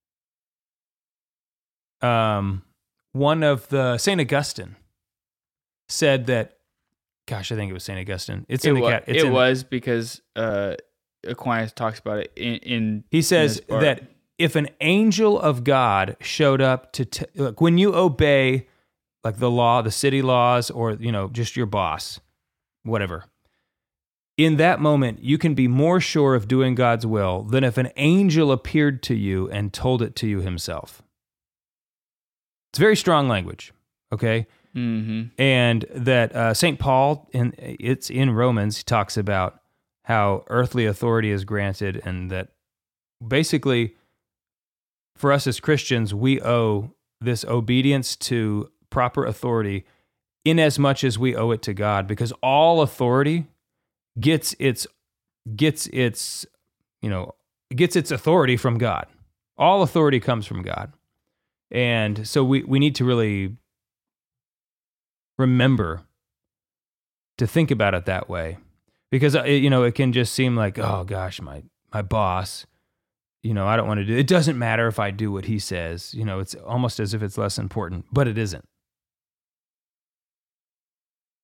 Um, one of the Saint Augustine said that, gosh, I think it was Saint Augustine. It's It, in the wa- cat. It's it in, was because uh, Aquinas talks about it in. in He says in this part. that if an angel of God showed up to, t- like when you obey like the law, the city laws, or, you know, just your boss, whatever, in that moment, you can be more sure of doing God's will than if an angel appeared to you and told it to you himself. It's very strong language, okay? Mhm. And that uh, Saint Paul, in it's in Romans, he talks about how earthly authority is granted, and that basically, for us as Christians, we owe this obedience to proper authority in as much as we owe it to God, because all authority gets its gets its you know gets its authority from God. All authority comes from God, and so we we need to really remember to think about it that way, because you know it can just seem like, oh gosh, my my boss. You know, I don't want to do it. It doesn't matter if I do what he says. You know, it's almost as if it's less important, but it isn't.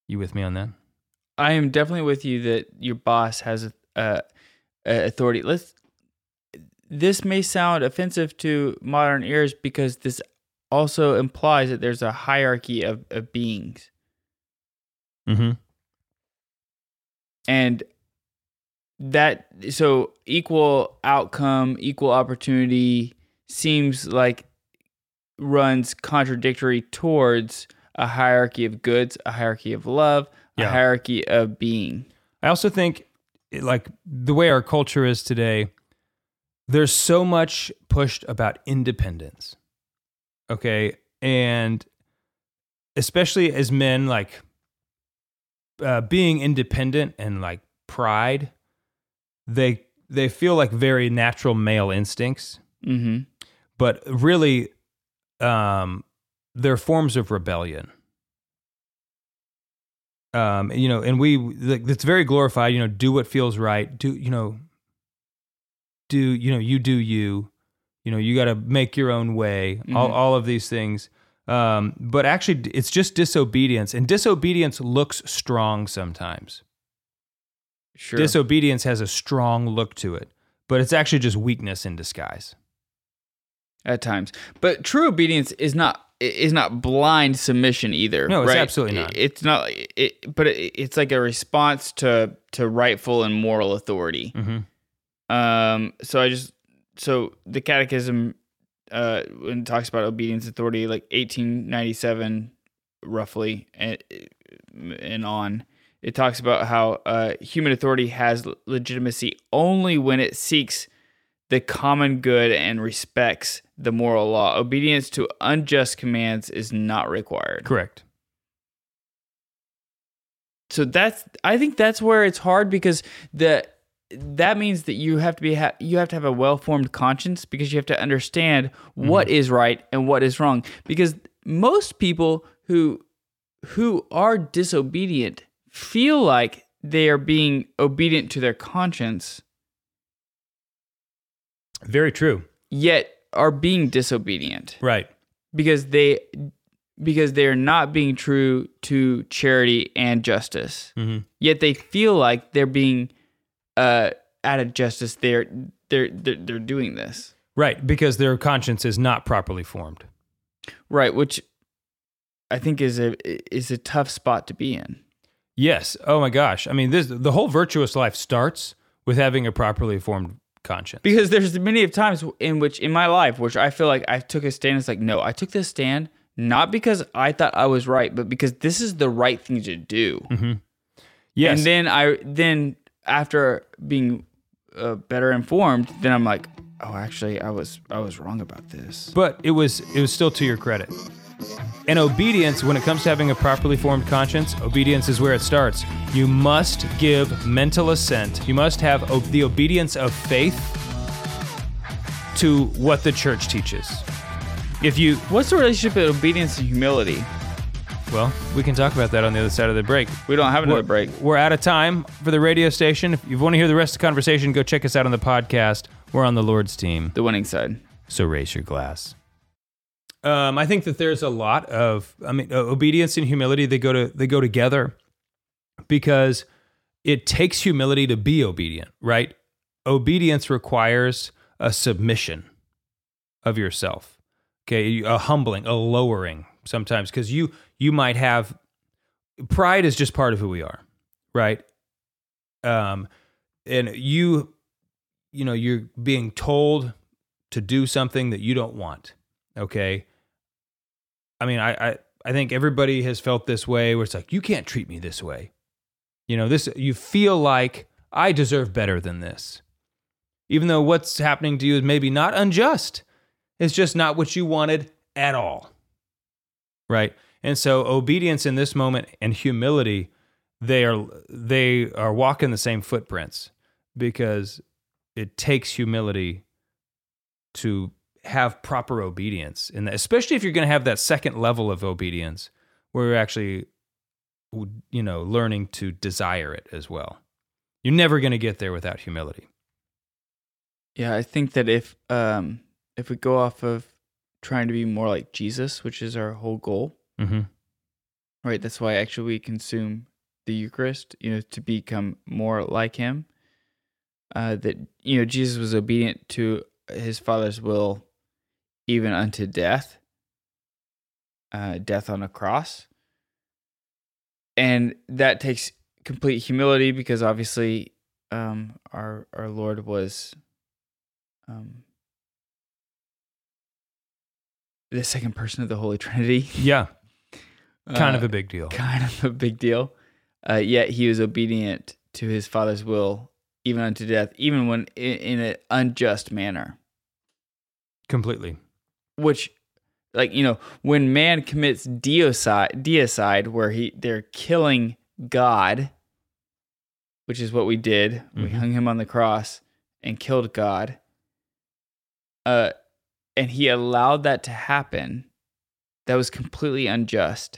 You with me on that? I am definitely with you that your boss has a, a, a authority. Let's. This may sound offensive to modern ears because this also implies that there's a hierarchy of, of beings. Mm-hmm. And that, so equal outcome, equal opportunity seems like runs contradictory towards a hierarchy of goods, a hierarchy of love, Yeah. a hierarchy of being. I also think, like, the way our culture is today, there's so much pushed about independence. Okay. And especially as men, like, uh, being independent and like pride, they they feel like very natural male instincts. Mm-hmm. But really, um, they're forms of rebellion. Um, you know, and we, like, it's very glorified, you know, do what feels right. Do, you know, do, you know, you do you, you know, you got to make your own way, mm-hmm. all, all of these things. Um, but actually it's just disobedience, and disobedience looks strong sometimes. Sure. Disobedience has a strong look to it, but it's actually just weakness in disguise. At times. But true obedience is not is not blind submission either. No, it's right? absolutely not. It's not. It, but it, it's like a response to to rightful and moral authority. Mm-hmm. Um. So I just so the Catechism, uh, when it talks about obedience authority, like eighteen ninety-seven, roughly, and and on, it talks about how uh, human authority has legitimacy only when it seeks the common good and respects the moral law. Obedience to unjust commands is not required. Correct. So that's, I think that's where it's hard, because the that means that you have to be ha- you have to have a well-formed conscience, because you have to understand mm-hmm. what is right and what is wrong. Because most people who who are disobedient feel like they are being obedient to their conscience. Very true. Yet are being disobedient. Right. Because they because they're not being true to charity and justice. Mm-hmm. Yet they feel like they're being uh, out of justice. They're, they're they're they're doing this. Right, because their conscience is not properly formed. Right, which I think is a is a tough spot to be in. Yes. Oh my gosh. I mean, this the whole virtuous life starts with having a properly formed conscience. Because there's many of times in which in my life which I feel like I took a stand. It's like, no, I took this stand not because I thought I was right, but because this is the right thing to do. Mm-hmm. Yes. And then I then after being uh, better informed, then I'm like, oh, actually, I was I was wrong about this. But it was it was still to your credit. And obedience, when it comes to having a properly formed conscience, obedience is where it starts. You must give mental assent. You must have o- the obedience of faith to what the church teaches. If you, What's the relationship with obedience and humility? well, we can talk about that on the other side of the break. We don't have another We're, break. we're out of time for the radio station. If you want to hear the rest of the conversation, go check us out on the podcast. We're on the Lord's team. The winning side. So raise your glass. Um, I think that there's a lot of, I mean, uh, obedience and humility, they go to they go together, because it takes humility to be obedient, right? Obedience requires a submission of yourself, okay? A humbling, a lowering sometimes, because you you might have, pride is just part of who we are, right? Um, and you, you know, you're being told to do something that you don't want, okay? I mean, I, I, I think everybody has felt this way, where it's like, you can't treat me this way. You know, this, you feel like I deserve better than this. Even though what's happening to you is maybe not unjust. It's just not what you wanted at all. Right? And so obedience in this moment and humility, they are they are walking the same footprints, because it takes humility to have proper obedience, and especially if you're going to have that second level of obedience where you're actually, you know, learning to desire it as well. You're never going to get there without humility. Yeah, I think that if um, if we go off of trying to be more like Jesus, which is our whole goal, mm-hmm. Right. That's why actually we consume the Eucharist, you know, to become more like him. Uh, that, you know, Jesus was obedient to his Father's will even unto death, uh, death on a cross. And that takes complete humility because obviously um, our our Lord was um, the second person of the Holy Trinity. Yeah. Kind Uh, of a big deal. Kind of a big deal. Uh, yet he was obedient to his Father's will, even unto death, even when in, in an unjust manner. Completely. Which, like, you know, when man commits deicide, deicide where he they're killing God, which is what we did. Mm-hmm. We hung him on the cross and killed God. Uh, and he allowed that to happen. That was completely unjust.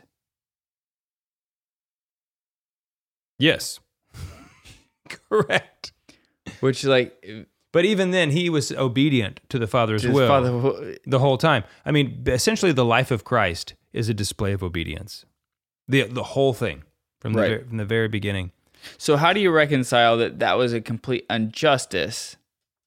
Yes. Correct. Which, like, but even then, he was obedient to the Father's to his will father, the whole time. I mean, essentially, the life of Christ is a display of obedience. The the whole thing from the right. ver- from the very beginning. So, how do you reconcile that that was a complete injustice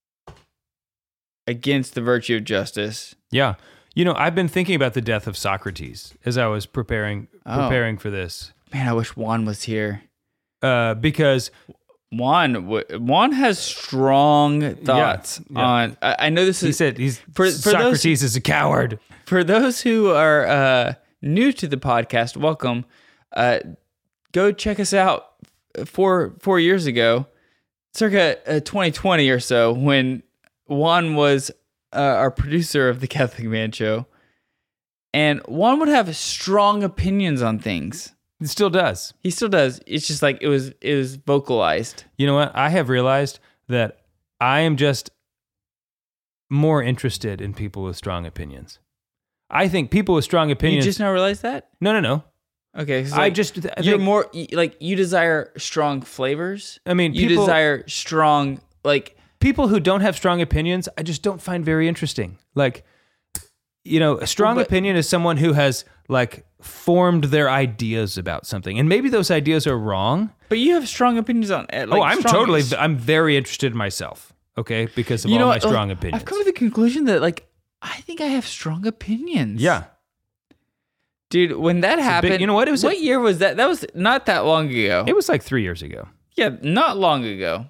against the virtue of justice? Yeah, you know, I've been thinking about the death of Socrates as I was preparing oh. preparing for this. Man, I wish Juan was here. Uh, because Juan Juan has strong thoughts yeah, yeah. on. I, I know this is. He said he's for, for Socrates those, is a coward. For those who are uh, new to the podcast, welcome. Uh, go check us out four four years ago, circa uh, twenty twenty or so, when Juan was uh, our producer of the Catholic Man Show, and Juan would have strong opinions on things. It still does. He still does. It's just like it was it was vocalized. You know what? I have realized that I am just more interested in people with strong opinions. I think people with strong opinions. You just now realize that? No, no, no. Okay, like, I just I you're think, more like you desire strong flavors. I mean, you people, desire strong like people who don't have strong opinions. I just don't find very interesting. Like, you know, a strong well, but, opinion is someone who has like formed their ideas about something, and maybe those ideas are wrong. But you have strong opinions on. Like, oh, I'm strong, totally. I'm very interested in myself. Okay, because of you all know my what, strong like, opinions. I've come to the conclusion that like I think I have strong opinions. Yeah, dude. When that it's happened, big, you know what? It was. What a, year was that? That was not that long ago. It was like three years ago. Yeah, not long ago.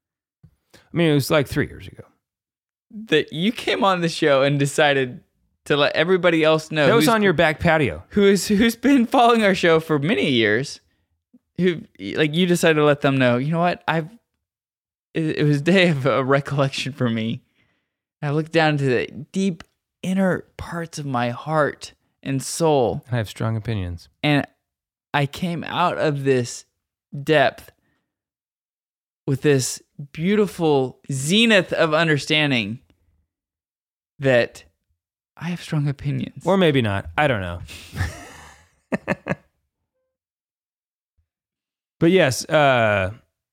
I mean, it was like three years ago. That you came on the show and decided to let everybody else know. That was on your back patio. Who's who's been following our show for many years. Who like you decided to let them know. You know what? I've. It, it was a day of a recollection for me. I looked down into the deep inner parts of my heart and soul. I have strong opinions. And I came out of this depth with this beautiful zenith of understanding that I have strong opinions. Or maybe not. I don't know. But yes, uh,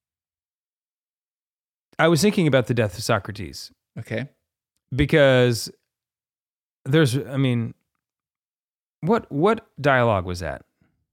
I was thinking about the death of Socrates. Okay. Because there's, I mean, what what dialogue was that?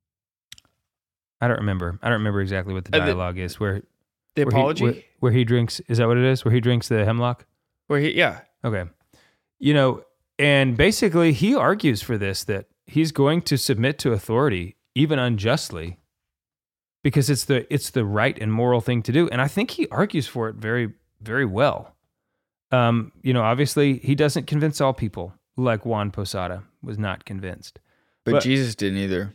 I don't remember. I don't remember exactly what the dialogue uh, the, is. Where the where apology? He, where, where he drinks, is that what it is? Where he drinks the hemlock? Where he, yeah. Okay. You know, and basically he argues for this, that he's going to submit to authority, even unjustly, because it's the it's the right and moral thing to do. And I think he argues for it very, very well. Um, you know, obviously he doesn't convince all people, like Juan Posada was not convinced. But, but Jesus didn't either.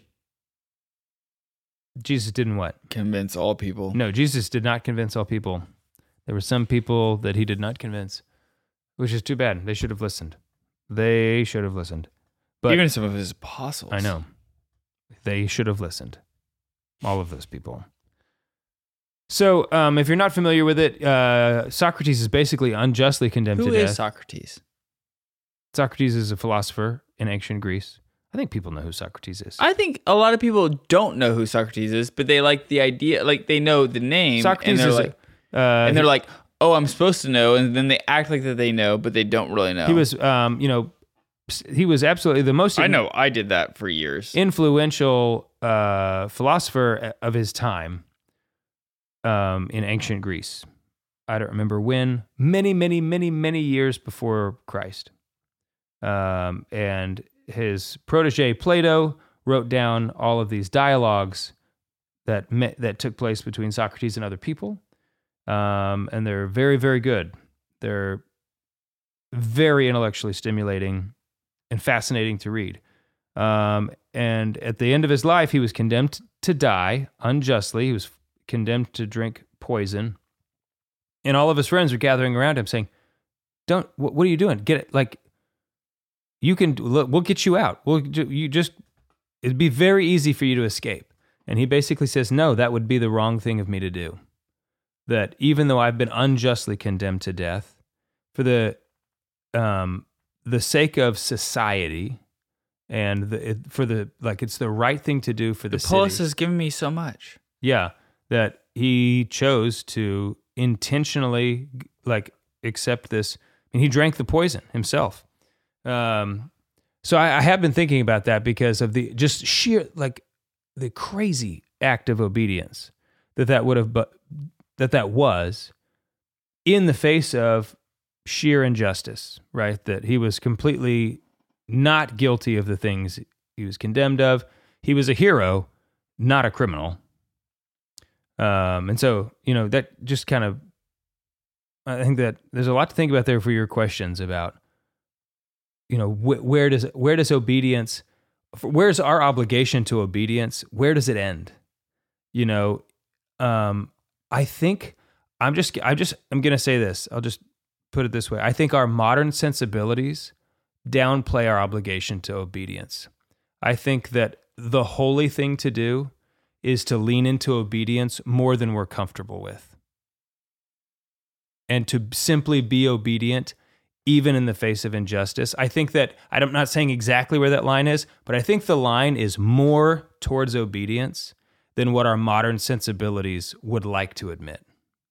Jesus didn't what? Convince all people. No, Jesus did not convince all people. There were some people that he did not convince, which is too bad. They should have listened. They should have listened. But even some of his apostles. I know. They should have listened. All of those people. So, um, if you're not familiar with it, uh, Socrates is basically unjustly condemned Who to death. Who is Socrates? Socrates is a philosopher in ancient Greece. I think people know who Socrates is. I think a lot of people don't know who Socrates is, but they like the idea, like they know the name. Socrates and they're is like, a, uh, and they're he, like, oh, I'm supposed to know, and then they act like that they know, but they don't really know. He was, um, you know, he was absolutely the most I know I did that for years. influential uh, philosopher of his time um, in ancient Greece. I don't remember when, many, many, many, many years before Christ. Um, and his protege Plato wrote down all of these dialogues that met, that took place between Socrates and other people. Um, and they're very, very good. They're very intellectually stimulating and fascinating to read. Um, and at the end of his life, he was condemned to die unjustly. He was condemned to drink poison. And all of his friends were gathering around him saying, don't, what, what are you doing? Get it. Like, you can, look, we'll get you out. We'll, you just, it'd be very easy for you to escape. And he basically says, no, that would be the wrong thing of me to do. That even though I've been unjustly condemned to death, for the, um, the sake of society and the, it, for the, like, it's the right thing to do for the, the polis city. has given me so much. Yeah. That he chose to intentionally, like, accept this. And he drank the poison himself. Um, so I, I have been thinking about that because of the just sheer, like, the crazy act of obedience that that would have, but that that was in the face of sheer injustice, right? That he was completely not guilty of the things he was condemned of. He was a hero, not a criminal. Um, and so, you know, that just kind of, I think that there's a lot to think about there for your questions about, you know, wh- where does, where does obedience, where's our obligation to obedience? Where does it end? You know, um, I think I'm just, I just, I'm going to say this. I'll just put it this way. I think our modern sensibilities downplay our obligation to obedience. I think that the holy thing to do is to lean into obedience more than we're comfortable with. And to simply be obedient, even in the face of injustice. I think that, I'm not saying exactly where that line is, but I think the line is more towards obedience than what our modern sensibilities would like to admit.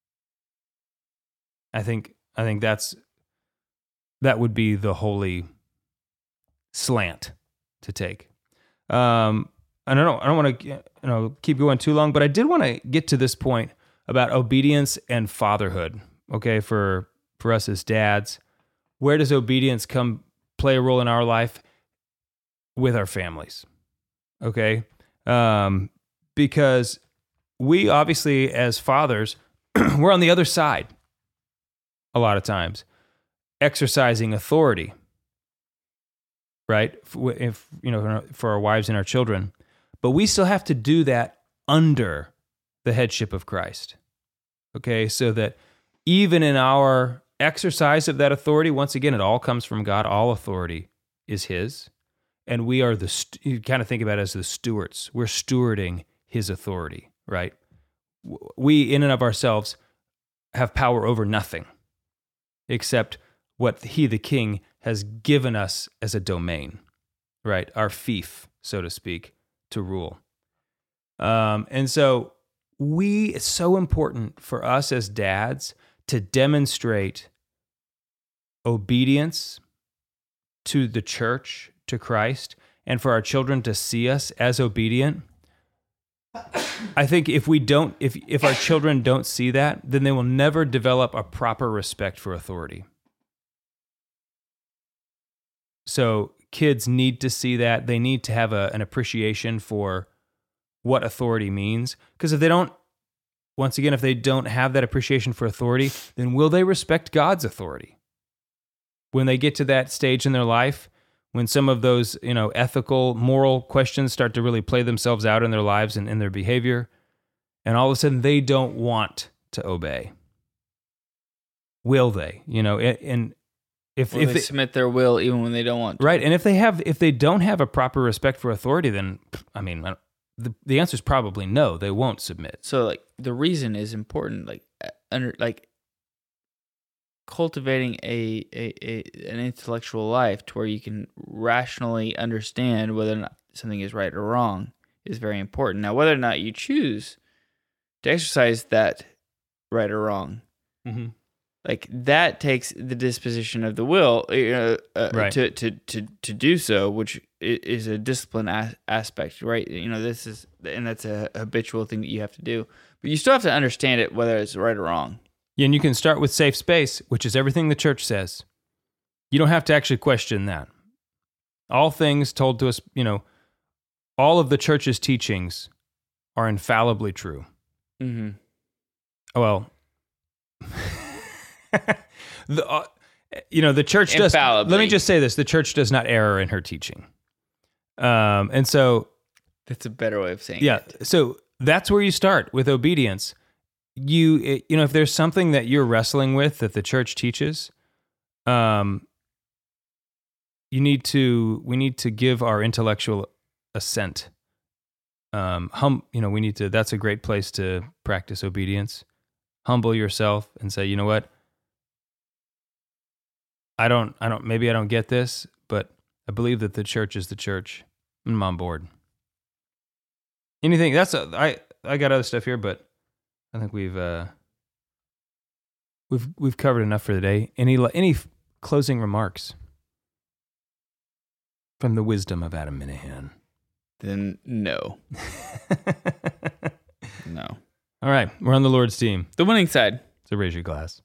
I think, I think that's, that would be the holy slant to take. Um, and I don't, I don't want to, you know, keep going too long, but I did want to get to this point about obedience and fatherhood. Okay, for for us as dads, where does obedience come play a role in our life with our families? Okay, um, because we obviously as fathers, we're on the other side a lot of times, exercising authority. Right, if, if you know, for our wives and our children. But we still have to do that under the headship of Christ. Okay, so that even in our exercise of that authority, once again, it all comes from God. All authority is His. And we are the, you kind of think about it as the stewards. We're stewarding His authority, right? We, in and of ourselves, have power over nothing except what He, the King, has given us as a domain, right? Our fief, so to speak, to rule. Um, and so we, it's so important for us as dads to demonstrate obedience to the church, to Christ, and for our children to see us as obedient. I think if we don't, if if our children don't see that, then they will never develop a proper respect for authority. So kids need to see that. They need to have a, an appreciation for what authority means. Because if they don't, once again, if they don't have that appreciation for authority, then will they respect God's authority? When they get to that stage in their life, when some of those, you know, ethical, moral questions start to really play themselves out in their lives and in their behavior, and all of a sudden they don't want to obey. Will they? You know, and If, Or if they they submit their will even when they don't want to. Right, and if they have, if they don't have a proper respect for authority, then I mean, the the answer is probably no. They won't submit. So, like, the reason is important. Like, under like cultivating a, a, a an intellectual life to where you can rationally understand whether or not something is right or wrong is very important. Now, whether or not you choose to exercise that right or wrong, mm-hmm. like that takes the disposition of the will, you know, uh, Right. to, to to to do so, which i- is a discipline as- aspect, right? You know, this is, and that's a habitual thing that you have to do, but you still have to understand it, whether it's right or wrong. Yeah, and you can start with safe space, which is everything the church says. You don't have to actually question that. All things told to us, you know, all of the church's teachings are infallibly true. Mm-hmm. Well, the, uh, you know, the church does. Let Infallibly. me just say this: the church does not err in her teaching, um, and so That's a better way of saying yeah, it. so that's where you start with obedience. You, it, you know, if there's something that you're wrestling with that the church teaches, um, you need to. We need to give our intellectual assent. Um, hum, you know, we need to. That's a great place to practice obedience. Humble yourself and say, you know what? I don't, I don't, maybe I don't get this, but I believe that the church is the church. I'm on board. Anything that's, a, I, I got other stuff here, but I think we've, uh, we've, we've covered enough for the day. Any, any closing remarks from the wisdom of Adam Minahan? Then no, no. All right. We're on the Lord's team. The winning side. So raise your glass.